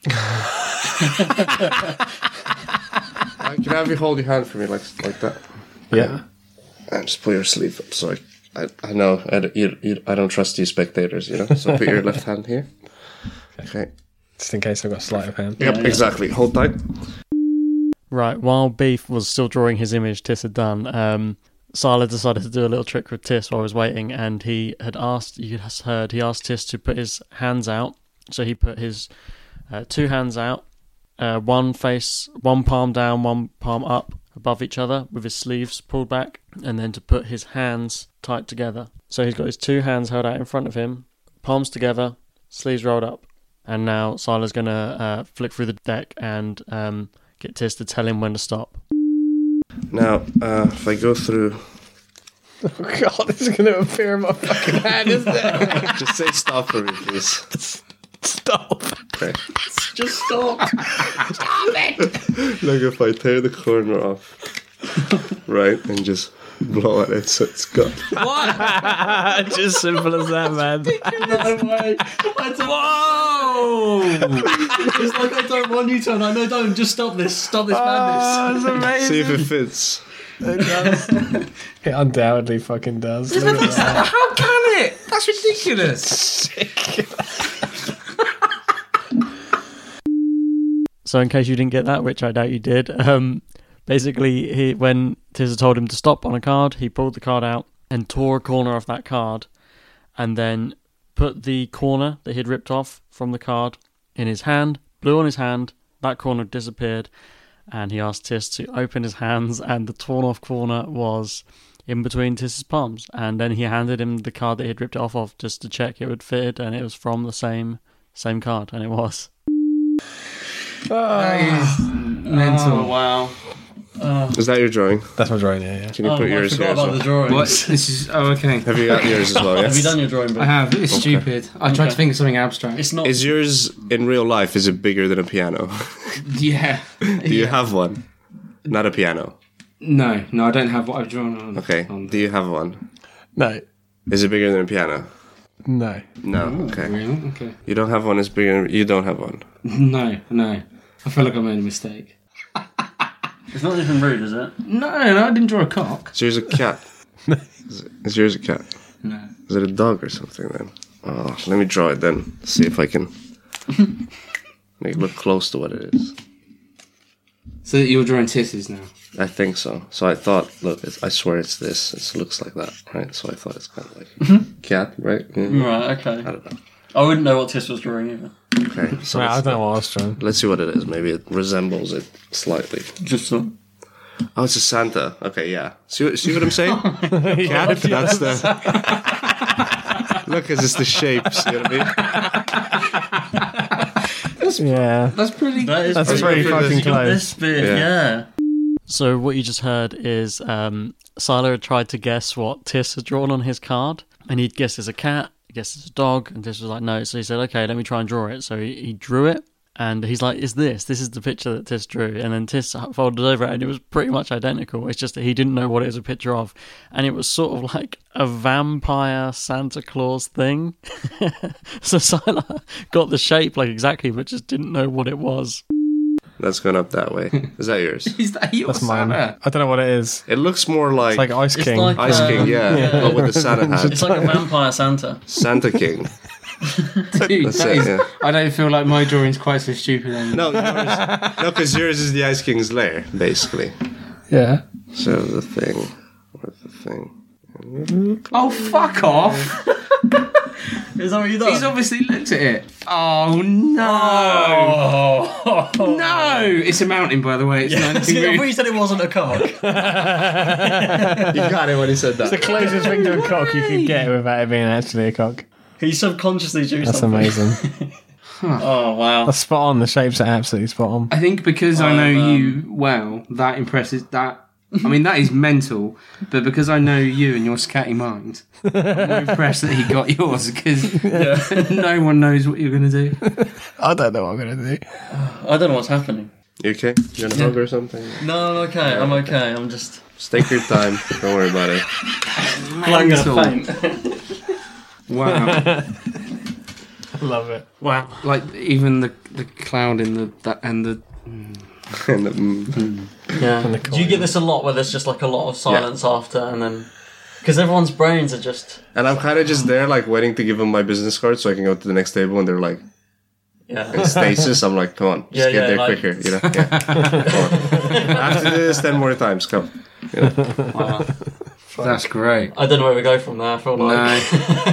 Uh, Can I have you hold your hand for me like like that? Yeah. And just pull your sleeve up so I, I, I know I, don't- you, you, I don't trust you spectators, you know? So put your left hand here. Okay. Just in case I've got sleight of hand. Yep, yeah. exactly. Hold tight. Right, while Beef was still drawing his image Tis had done, um, Sila decided to do a little trick with Tis while I was waiting, and he had asked, you just heard, he asked Tis to put his hands out. So he put his uh, two hands out, uh, one face, one palm down, one palm up above each other with his sleeves pulled back, and then to put his hands tight together. So he's got his two hands held out in front of him, palms together, sleeves rolled up. And now Sila's going to uh, flick through the deck and um, get Tis to tell him when to stop. Now, uh, if I go through... Oh god, this is going to appear in my fucking hand, isn't it? Just say stop for me, please. Stop. Okay. Just stop. Look, if I tear the corner off, right, and just blow at it so it's gone. Just simple as that, man. No way. I don't... Whoa! It's like I don't want you to, and I know don't. Just stop this. Stop this madness. That's amazing. See if it fits. It does. It undoubtedly fucking does. Look at that. How can it? That's ridiculous. So in case you didn't get that, which I doubt you did, um, basically he, when Tis had told him to stop on a card, he pulled the card out and tore a corner off that card and then put the corner that he'd ripped off from the card in his hand, blew on his hand, that corner disappeared, and he asked Tis to open his hands, and the torn off corner was in between Tis's palms, and then he handed him the card that he'd ripped it off of just to check it would fit, and it was from the same same card, and it was. That is mental. Oh wow. Oh. Is that your drawing? That's my drawing, yeah, yeah. Can you Oh, put I yours forgot here as about well? the drawings. What? This is. Oh, okay. Have you got yours as well, yeah? Have you done your drawing book? I have. It's stupid. I tried Okay. to think of something abstract. It's not. Is yours, in real life, is it bigger than a piano? Yeah. Do you have one? Not a piano. No, no, I don't have what I've drawn on. Okay. On. Do you have one? No. Is it bigger than a piano? No. No. Okay. Really? Okay. You don't have one. It's bigger. You don't have one. No, no. I feel like I made a mistake. It's not even rude, is it? No, no, I didn't draw a cock. Is yours a cat? is, it, is yours a cat? No. Is it a dog or something then? Oh, let me draw it then. See if I can make it look close to what it is. So you're drawing titties now. I think so. So I thought, look, it's, I swear it's this. It looks like that, right? So I thought it's kind of like cat, right? Yeah. Right. Okay. I don't know. I wouldn't know what Tis was drawing either. Okay. So Well, I let's, don't know what I was drawing. let's see what it is. Maybe it resembles it slightly. Just so. Oh, it's a Santa. Okay, yeah. See what, see what I'm saying? Cat. That's the. Look, it's just the shapes. You know what I mean? Yeah. That's pretty. That is That's pretty very good. fucking You got close. This bit, Yeah. yeah. So what you just heard is um, Sila had tried to guess what Tis had drawn on his card, and he'd guessed it's a cat, he guessed it's a dog, and Tis was like, no. So he said, okay, let me try and draw it. So he, he drew it, and he's like, is this? This is the picture that Tis drew. And then Tis folded over it, and it was pretty much identical. It's just that he didn't know what it was a picture of. And it was sort of like a vampire Santa Claus thing. So Sila got the shape like exactly, but just didn't know what it was. That's going up that way. Is that yours? Is that your That's mine. Santa? I don't know what it is. It looks more like, It's like Ice It's King. like- Ice King, Um, yeah, yeah. but with the Santa hat. It's like a vampire Santa. Santa King. Dude, That's that it, is- yeah. I don't feel like my drawing's quite so stupid anymore. No, yours, no, because yours is the Ice King's lair, basically. Yeah. So the thing, where's the thing? Oh, fuck off! Is that what you done? He's obviously looked at it. Oh no! Oh. No! It's a mountain, by the way. It's Yeah. not See, I anything thought you said it wasn't a cock. You got it when he said that. It's the closest thing to a cock you could get without it being actually a cock. He subconsciously drew That's something. amazing. Oh, wow. That's spot on. The shapes are absolutely spot on. I think because I Um, know um, you well, that impresses that. I mean, that is mental. But because I know you and your scatty mind, I'm more impressed that he got yours because no one knows what you're going to do. I don't know what I'm going to do. I don't know what's happening. You okay? You want a hug or something? No, I'm okay. I'm okay. I'm just... Just take your time. Don't worry about it. I'm Mental. going to faint. Wow. I love it. Wow. Like even the the cloud in the that and the And, mm, Yeah. the Do you get this a lot where there's just like a lot of silence after and then... Because everyone's brains are just... and I'm kind of just there, like, waiting to give them my business card so I can go to the next table, and they're like, Yeah. in stasis. I'm like, come on, just Yeah, get yeah, there like- quicker, you know? Yeah. Come on. I have to do this ten more times, come. You know? Wow. that's great. I don't know where we go from there. I feel like... No,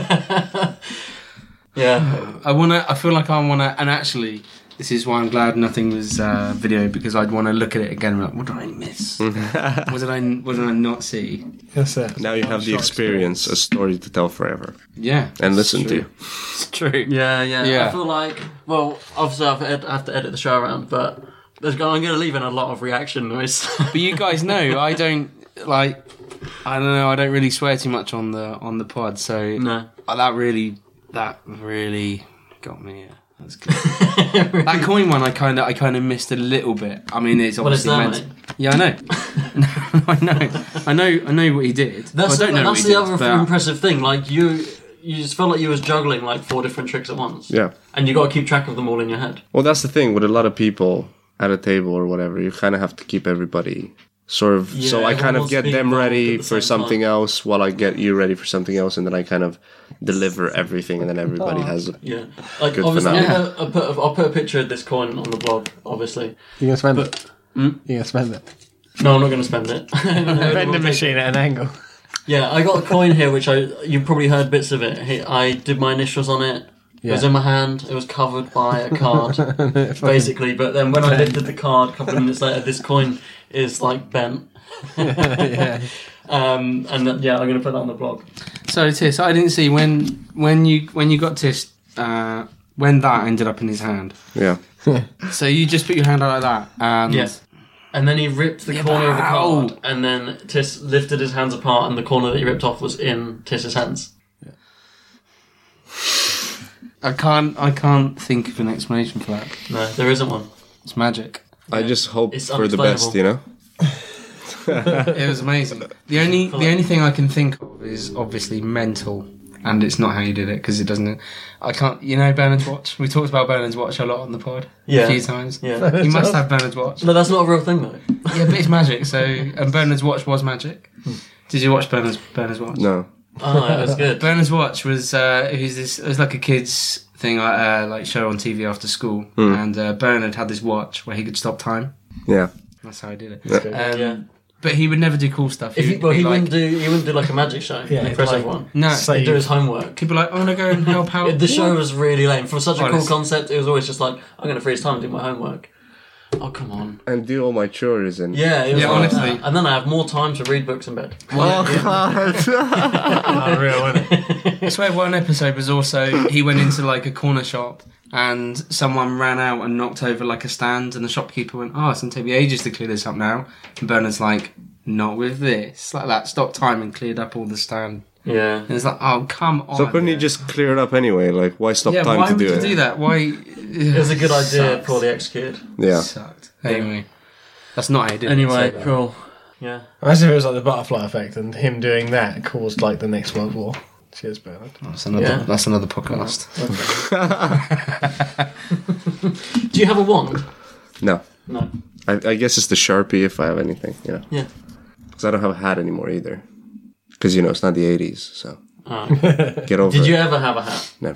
Yeah. I wanna. I feel like I wanna. And actually, this is why I'm glad nothing was uh, video because I'd want to look at it again. And be like, what did I miss? what did I? What did I not see? That's it. Now you have the experience, a story to tell forever, Yeah, and listen true. to. It's true. Yeah, yeah, Yeah. I feel like, well, obviously I've ed- I have to edit the show around, but there's, I'm going to leave in a lot of reaction noise. But you guys know I don't like. I don't know. I don't really swear too much on the on the pod, so No. uh, that really that really got me. Yeah, that's good. That coin one, I kind of I kind of missed a little bit. I mean, it's Well, it's obviously there, meant. Yeah, I know. I know. I know. I know what he did. That's, I don't the, know that's what he the did, other but- impressive thing. Like, you you just felt like you was juggling like four different tricks at once. Yeah. And you got to keep track of them all in your head. Well, that's the thing with a lot of people at a table or whatever. You kind of have to keep everybody sort of. Yeah, so I everyone kind of wants to get be them involved ready at the for same something time. else while I get you ready for something else, and then I kind of deliver everything, and then everybody has a. Yeah. Like, Good obviously, finale. I'll, put, I'll, put a, I'll put a picture of this coin on the blog, obviously. You gonna spend But- it? You gonna spend it? No, I'm not going to spend it. Vending machine at an angle. Yeah, I got a coin here, which I you probably heard bits of it. He- I did my initials on it. It was Yeah. in my hand. It was covered by a card, basically. But then when I lifted the card, a couple of minutes later, this coin is like bent. Yeah. Um, and then, yeah, I'm going to put that on the blog. So Tis, I didn't see when when you when you got Tis uh, when that ended up in his hand. Yeah. So you just put your hand out like that, and Yeah. And then he ripped the corner of the how? card, and then Tis lifted his hands apart, and the corner that he ripped off was in Tiss's hands. I can't I can't think of an explanation for that. No, there isn't one. It's magic. I just hope It's for the best, you know. It was amazing. The only the only thing I can think of is obviously mental, and it's not how you did it because it doesn't. I can't. You know Bernard's watch. We talked about Bernard's watch a lot on the pod. Yeah. A few times. Yeah. You must have Bernard's watch. No, that's not a real thing, though. Yeah, but it's magic. So and Bernard's watch was magic. Did you watch Bernard's Bernard's watch? No. Oh, it was good. Bernard's watch was uh, it was this. It was like a kids thing, like uh, like show on T V after school, and uh, Bernard had this watch where he could stop time. Yeah. That's how I did it. Yeah. Um, Yeah. But he would never do cool stuff. If he, would well, be he like, wouldn't do. He wouldn't do like a magic show. Yeah, Yeah, impress like- everyone. No, Say- He'd do his homework. he'd be like, "I want to go and help out." The show was really lame. For such a Honest. cool concept, it was always just like, I'm going to freeze time and do my homework. Oh, come on. And do all my chures and. Yeah, it was Yeah, like honestly. that. And then I have more time to read books in bed. Not real, isn't it? I swear one episode was also he went into like a corner shop and someone ran out and knocked over like a stand and the shopkeeper went, "Oh, it's going to take me ages to clear this up now." And Bernard's like, "Not with this." Like that, stopped time and cleared up all the stand. Yeah. And it's like, "Oh, come on." So couldn't you just clear it up anyway? Like, why stop Yeah, time why to would do you it? do that? Why? It was a good idea, poorly executed. Yeah. Sucked. Anyway, that's not how you did it. Anyway, so- cool. Yeah. Imagine if it was like the butterfly effect and him doing that caused like the next World War. Cheers, Bernard. That's another. Yeah. That's another podcast. Do you have a wand? No. No. I, I guess it's the Sharpie if I have anything, you know. Yeah. Because I don't have a hat anymore either. Because, you know, it's not the eighties, so. Oh. Get over Did it. you ever have a hat? Never.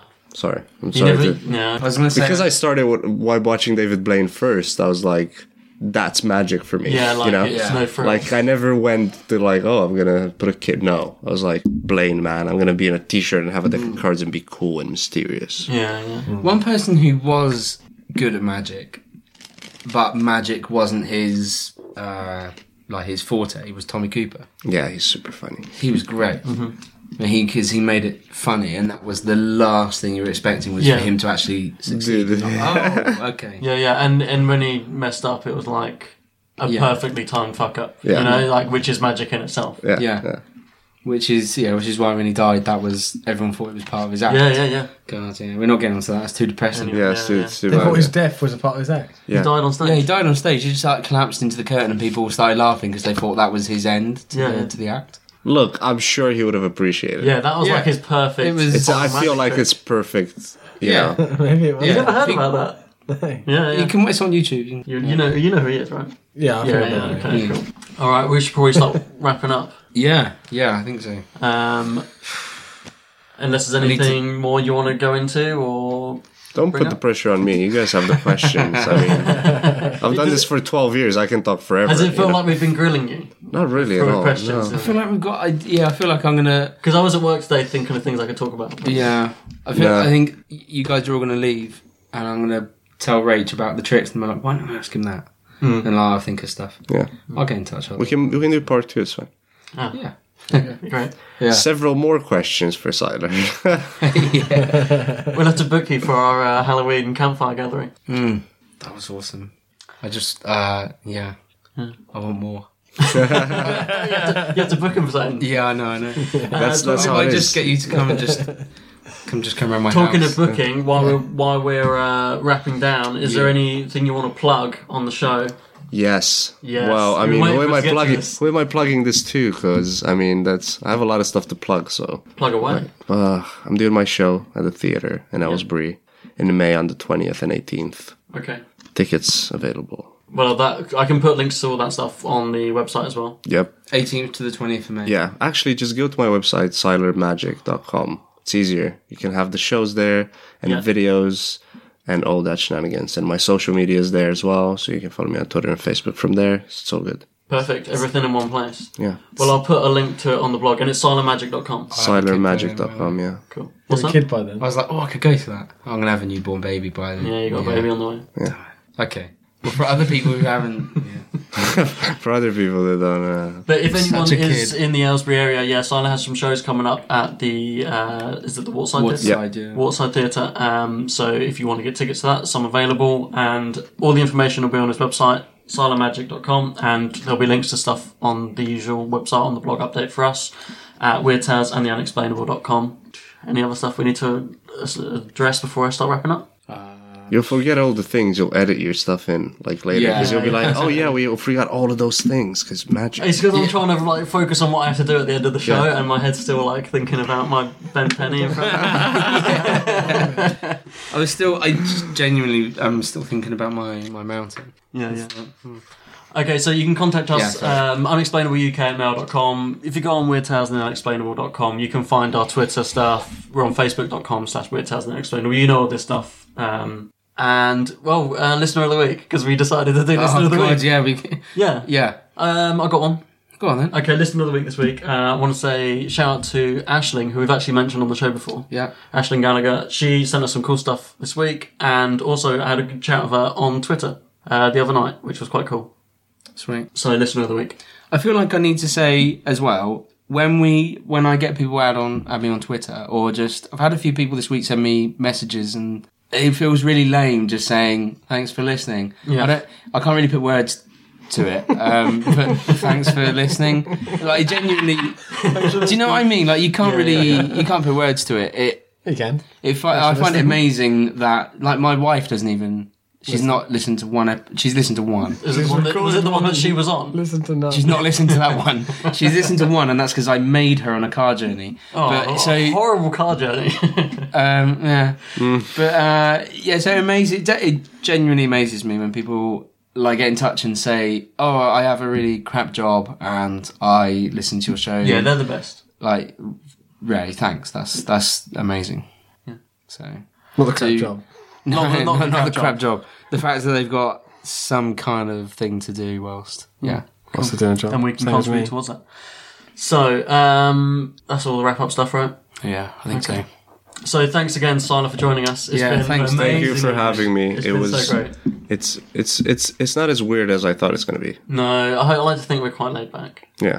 Sorry. I'm You sorry never. to... No. I was going to say Because I started with, while watching David Blaine first, I was like, that's magic for me. Yeah, like you know, it's Yeah. no frills. like I never went to like, oh, I'm gonna put a kid. No, I was like, Blaine, man, I'm gonna be in a t-shirt and have a deck of cards and be cool and mysterious. yeah, yeah. One person who was good at magic, but magic wasn't his uh, like his forte, was Tommy Cooper. Yeah, he's super funny. He was great. And he because he made it funny, and that was the last thing you were expecting was Yeah. for him to actually succeed. Dude. Oh, okay. Yeah, yeah, and and when he messed up, it was like a Yeah. perfectly timed fuck up. Yeah. You know, like which is magic in itself. Yeah, Yeah. yeah. Which is yeah, which is why when he died, that was everyone thought it was part of his act. Yeah, yeah, yeah. God, yeah, we're not getting onto that. That's too depressing. Anyway. Yeah, Yeah, it's too, yeah. it's too They bad, thought his yeah. death was a part of his act. He Yeah. died on stage. Yeah, he died on stage. He just like collapsed into the curtain, and people started laughing because they thought that was his end to, Yeah, the, yeah. to the act. Look, I'm sure he would have appreciated it. Yeah, that was Yeah. like his perfect. It was- It's, I magic feel like trick. it's perfect. You Yeah. know? Maybe it was. Yeah. You never heard Think- about that? Yeah, yeah. You can. It's on YouTube. You can- You, you know, you know who he is, right? Yeah, I think Yeah, I know. yeah. Okay, Yeah. cool. All right, we should probably start wrapping up. yeah, yeah, I think so. Um, unless there's We need to- anything more you want to go into, or Don't Bring put the up. pressure on me. You guys have the questions. I mean, I've done this for twelve years. I can talk forever. has it you felt know? like we've been grilling you? Not really at for all. questions? No. I feel like we've got. I, yeah, I feel like I'm gonna. Because I was at work today thinking of things I could talk about. Yeah, I feel. Nah. I think you guys are all gonna leave, and I'm gonna tell Rach about the tricks, and I'm like, why don't I ask him that? Hmm. And I'll think of stuff. Yeah, I'll get in touch. I'll- we can we can do part two. It's fine. Yeah. Great. Yeah. Several more questions for Siler. yeah. We'll have to book you for our uh, Halloween campfire gathering. Mm, that was awesome. I just. uh Yeah. I want more. You have to book him for something. Yeah, I know. I know. That's that's how I it just is. get you to come and just come, just come around my Talking house. of booking, while we're while we're uh, wrapping down, is there Yeah. anything you want to plug on the show? Yes. Yes. Well, I We mean, might who am I forget plugging? this. Who am I plugging this to? Because I mean, that's I have a lot of stuff to plug. So Plug away. uh, I'm doing my show at the theater in Ellsbury in May on the twentieth and eighteenth. Okay. Tickets available. Well, that I can put links to all that stuff on the website as well. Yep. eighteenth to the twentieth of May. Yeah. Actually, just go to my website, siler magic dot com. It's easier. You can have the shows there and Yeah. videos and all that shenanigans. And my social media is there as well, so you can follow me on Twitter and Facebook from there. It's all good. Perfect. Everything in one place. Yeah. Well, I'll put a link to it on the blog, and it's siler magic dot com. siler magic dot com, yeah. Cool. You're What's a that? kid by then. I was like, oh, I could go to that. I'm gonna have a newborn baby by then. Yeah, you got a baby on the way. Okay. Well, for other people who haven't, yeah. For other people that don't uh, But if anyone Such a is kid. in the Aylesbury area, yeah, Siler has some shows coming up at the uh, is it the Waterside Theatre? Waterside, yeah. Waterside Theatre. Um, so if you want to get tickets to that, some available, and all the information will be on his website, siler magic dot com, and there'll be links to stuff on the usual website on the blog update for us at weirdtaz and the unexplainable dot com. Any other stuff we need to address before I start wrapping up? you'll forget all the things. You'll edit your stuff in like later Yeah. because you'll be like, oh yeah, we forgot all of those things because magic. It's because I'm trying to like focus on what I have to do at the end of the show, Yeah. and my head's still like thinking about my Ben Penny in front of me. I was still, I just genuinely, I'm still thinking about my, my mountain. Yeah, yeah. Okay, so you can contact us, Yeah, sorry. um, unexplainable U K at mail dot com. If you go on weirdtaz and unexplainable dot com, you can find our Twitter stuff. We're on facebook dot com slash weirdtaz and unexplainable. You know all this stuff. Um, and, well, uh, listener of the week, because we decided to do listener Oh, of the God, week. yeah. We, Yeah. yeah. Um, I got one. Go on then. Okay, listener of the week this week. Uh, I want to say shout out to Aisling, who we've actually mentioned on the show before. Yeah. Aisling Gallagher. She sent us some cool stuff this week, and also I had a good chat with her on Twitter uh, the other night, which was quite cool. Sweet. So, listener of the week. I feel like I need to say as well, when we, when I get people out on, add me on Twitter, or just, I've had a few people this week send me messages and it feels really lame just saying, thanks for listening. Yeah. I don't, I can't really put words to it, um, but thanks for listening. Like, genuinely, do you know what I mean? Like, you can't Yeah, really, yeah, yeah. you can't put words to it. It, You can. it fi- I find it amazing that, like, my wife doesn't even, she's not listened to one, ep- she's listened to one. Is it the one that, was it the one that she was on? Listen to none. She's not listened to that one. She's listened to one, and that's because I made her on a car journey. Oh, but so, horrible car journey. um, yeah, but uh, yeah, so it amazes. It, it genuinely amazes me when people like get in touch and say, "Oh, I have a really crap job, and I listen to your show." Yeah, they're the best. Like, Ray, thanks. That's that's amazing. Yeah. So Not the crap to- job. No, Not the- not, not the not crap the crap job. The fact that they've got some kind of thing to do whilst. Yeah. What's the dinner, John? And we can Same as contribute me. towards that. So, um, that's all the wrap-up stuff, right? Yeah, I think Okay. so. So thanks again, Sila, for joining us. It's Yeah, been thanks. amazing. Thank you for having me. It's it been was so great. it's it's it's it's not as weird as I thought it's going to be. No, I, I like to think we're quite laid back. Yeah.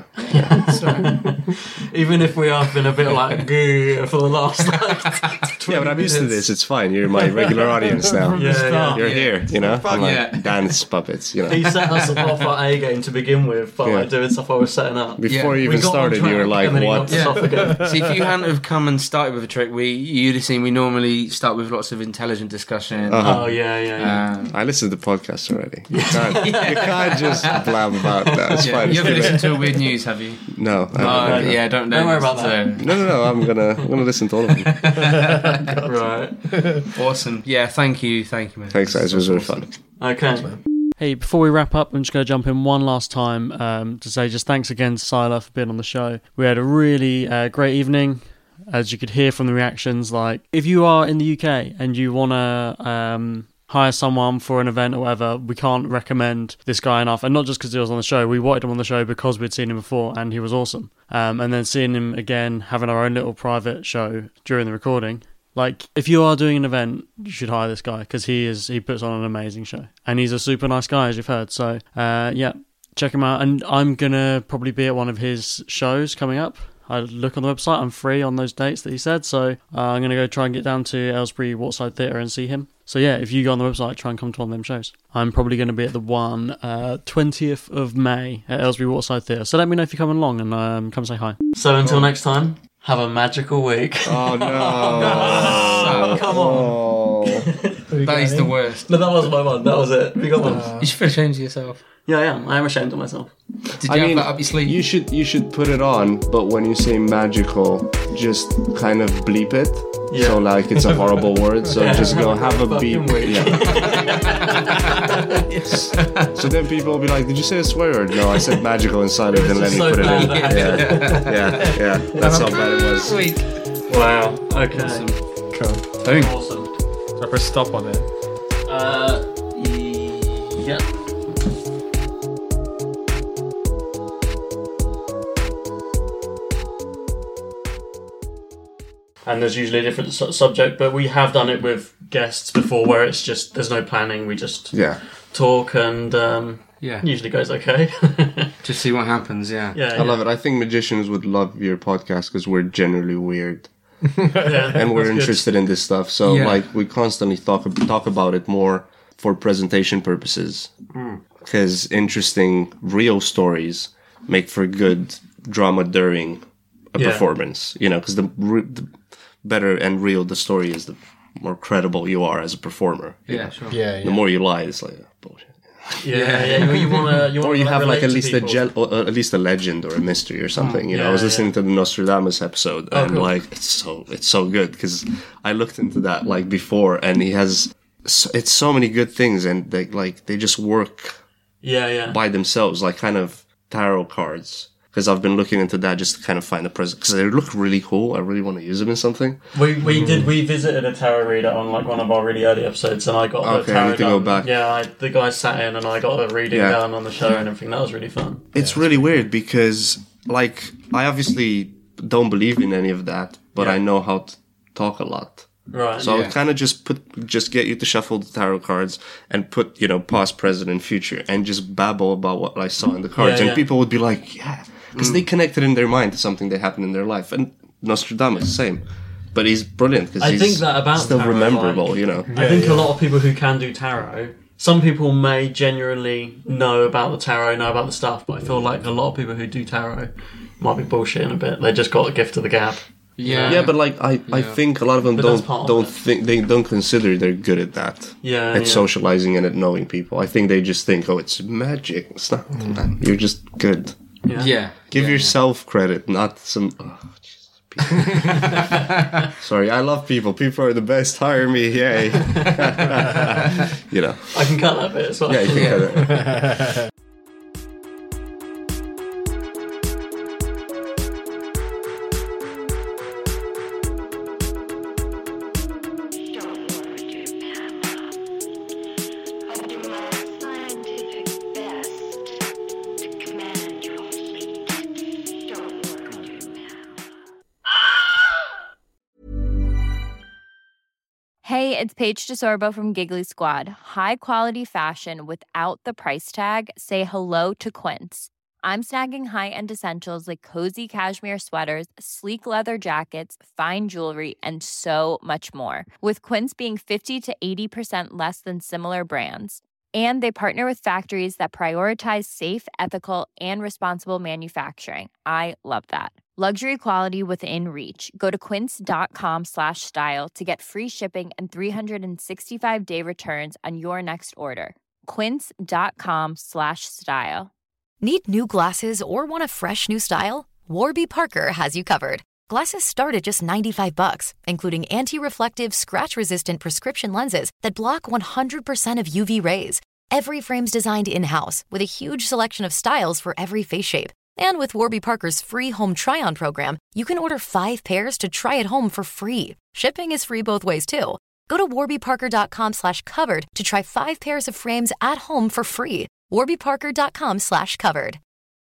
Even if we have been a bit like "Gah" for the last like Yeah, but I'm used to this. It's fine. You're my regular audience now. Yeah, yeah. You're here, you know? I'm like yeah. dance puppets, you know. He set us off our A game to begin with by Yeah. like doing stuff I was setting up. Before Yeah. you We even got on started, you track, were like, and then he what? knocked us off again. See, if you hadn't have come and started with a trick, we you'd have seen we normally start with lots of intelligent discussion. Uh-huh. Oh yeah, yeah, yeah. Um, I listened to podcasts already. You can't, you can't just blab about that. It's yeah, fine. you It's haven't good. listened to Weird News, have you? No. I Oh, haven't. yeah, don't, Don't worry about that. No, no, no. I'm gonna, I'm gonna listen to all of them. Right. Awesome. Yeah, thank you, thank you, man. Thanks, guys. It was really fun. Okay. Hey, before we wrap up, I'm just going to jump in one last time um, to say just thanks again to Sila for being on the show. We had a really uh, great evening, as you could hear from the reactions. Like, if you are in the U K and you want to um, hire someone for an event or whatever, we can't recommend this guy enough. And not just because he was on the show, we wanted him on the show because we'd seen him before and he was awesome. Um, and then seeing him again, having our own little private show during the recording. Like, if you are doing an event, you should hire this guy because he is he puts on an amazing show. And he's a super nice guy, as you've heard. So, uh, yeah, check him out. And I'm going to probably be at one of his shows coming up. I look on the website. I'm free on those dates that he said. So uh, I'm going to go try and get down to Aylesbury Waterside Theatre and see him. So, yeah, if you go on the website, try and come to one of them shows. I'm probably going to be at the one uh, twentieth of May at Aylesbury Waterside Theatre. So let me know if you're coming along and um, come say hi. So until next time, have a magical week. Oh no! Oh, come on. Oh. That is the worst. No, that wasn't my one. That was it. We got one. You should feel ashamed of yourself. Yeah, I am. I am ashamed of myself. Did you I have mean, that up your sleeve? you should you should put it on, but when you say magical, just kind of bleep it. Yeah. So like it's a horrible word. So Yeah. just go have a Fucking beep. week. Yeah. So then people will be like, "Did you say a swear word?" No, I said magical and silent, and let me so put it in. bad. Yeah, yeah, yeah. That's how bad it was. Sweet. Wow. Okay. Cool. Boom. Awesome. So I press stop on it. Uh, y- yeah. And there's usually a different su- subject, but we have done it with guests before where it's just, there's no planning, we just Yeah. talk and um, Yeah. usually goes okay. Just see what happens, yeah. yeah, I love it. I think magicians would love your podcast because we're generally weird. Yeah, and we're that's good. interested in this stuff. So Yeah. like we constantly talk talk about it more for presentation purposes, because interesting real stories make for good drama during a Yeah. performance. You know, because the, re- the better and real the story is, the more credible you are as a performer. Yeah, sure. Yeah, The more you lie, it's like oh, bullshit. Yeah, yeah, you wanna, you wanna Or you have like relate at to least a people. gel, or at least a legend or a mystery or something. You know, I was yeah, listening to the Nostradamus episode, and cool. like it's so it's so good because I looked into that like before, and he has so, it's so many good things, and they like they just work Yeah, yeah. by themselves, like kind of tarot cards. Because I've been looking into that just to kind of find a present, because they look really cool. I really want to use them in something. We we did we visited a tarot reader on like one of our really early episodes, and I got the Okay, I tarot need to go done. back. Yeah, I, the guy sat in, and I got a reading Yeah. done on the show and everything. That was really fun. It's really weird because, like, I obviously don't believe in any of that, but Yeah. I know how to talk a lot. Right. So I Yeah. would kind of just put, just get you to shuffle the tarot cards and put, you know, past, present, and future, and just babble about what I saw in the cards, Yeah, and yeah. people would be like, yeah, because they connected in their mind to something that happened in their life, and Nostradamus, same. But he's brilliant because I he's think that about still tarot, rememberable, like- you know. I think a lot of people who can do tarot, some people may genuinely know about the tarot, know about the stuff, but I feel like a lot of people who do tarot might be bullshitting a bit. They just got a gift of the gab. Yeah. Yeah, but like I, I think a lot of them But that's don't part of don't it. think they don't consider they're good at that. Yeah, at yeah. socializing and at knowing people. I think they just think, oh, it's magic. It's not. man, You're just good. Yeah. Yeah. Give yeah. yourself credit, not some. Oh, Jesus, people. Sorry, I love people. People are the best. Hire me, yay! You know. I can cut that bit as well. Yeah, you can cut it. Don't worry, man. I'll do my Hey, it's Paige DeSorbo from Giggly Squad. High quality fashion without the price tag. Say hello to Quince. I'm snagging high-end essentials like cozy cashmere sweaters, sleek leather jackets, fine jewelry, and so much more. With Quince being fifty to eighty percent less than similar brands. And they partner with factories that prioritize safe, ethical, and responsible manufacturing. I love that. Luxury quality within reach. Go to quince.com slash style to get free shipping and three sixty-five day returns on your next order. Quince.com slash style. Need new glasses or want a fresh new style? Warby Parker has you covered. Glasses start at just ninety-five bucks, including anti-reflective, scratch-resistant prescription lenses that block one hundred percent of U V rays. Every frame's designed in-house with a huge selection of styles for every face shape. And with Warby Parker's free home try-on program, you can order five pairs to try at home for free. Shipping is free both ways, too. Go to warbyparker.com slash covered to try five pairs of frames at home for free. warbyparker.com slash covered.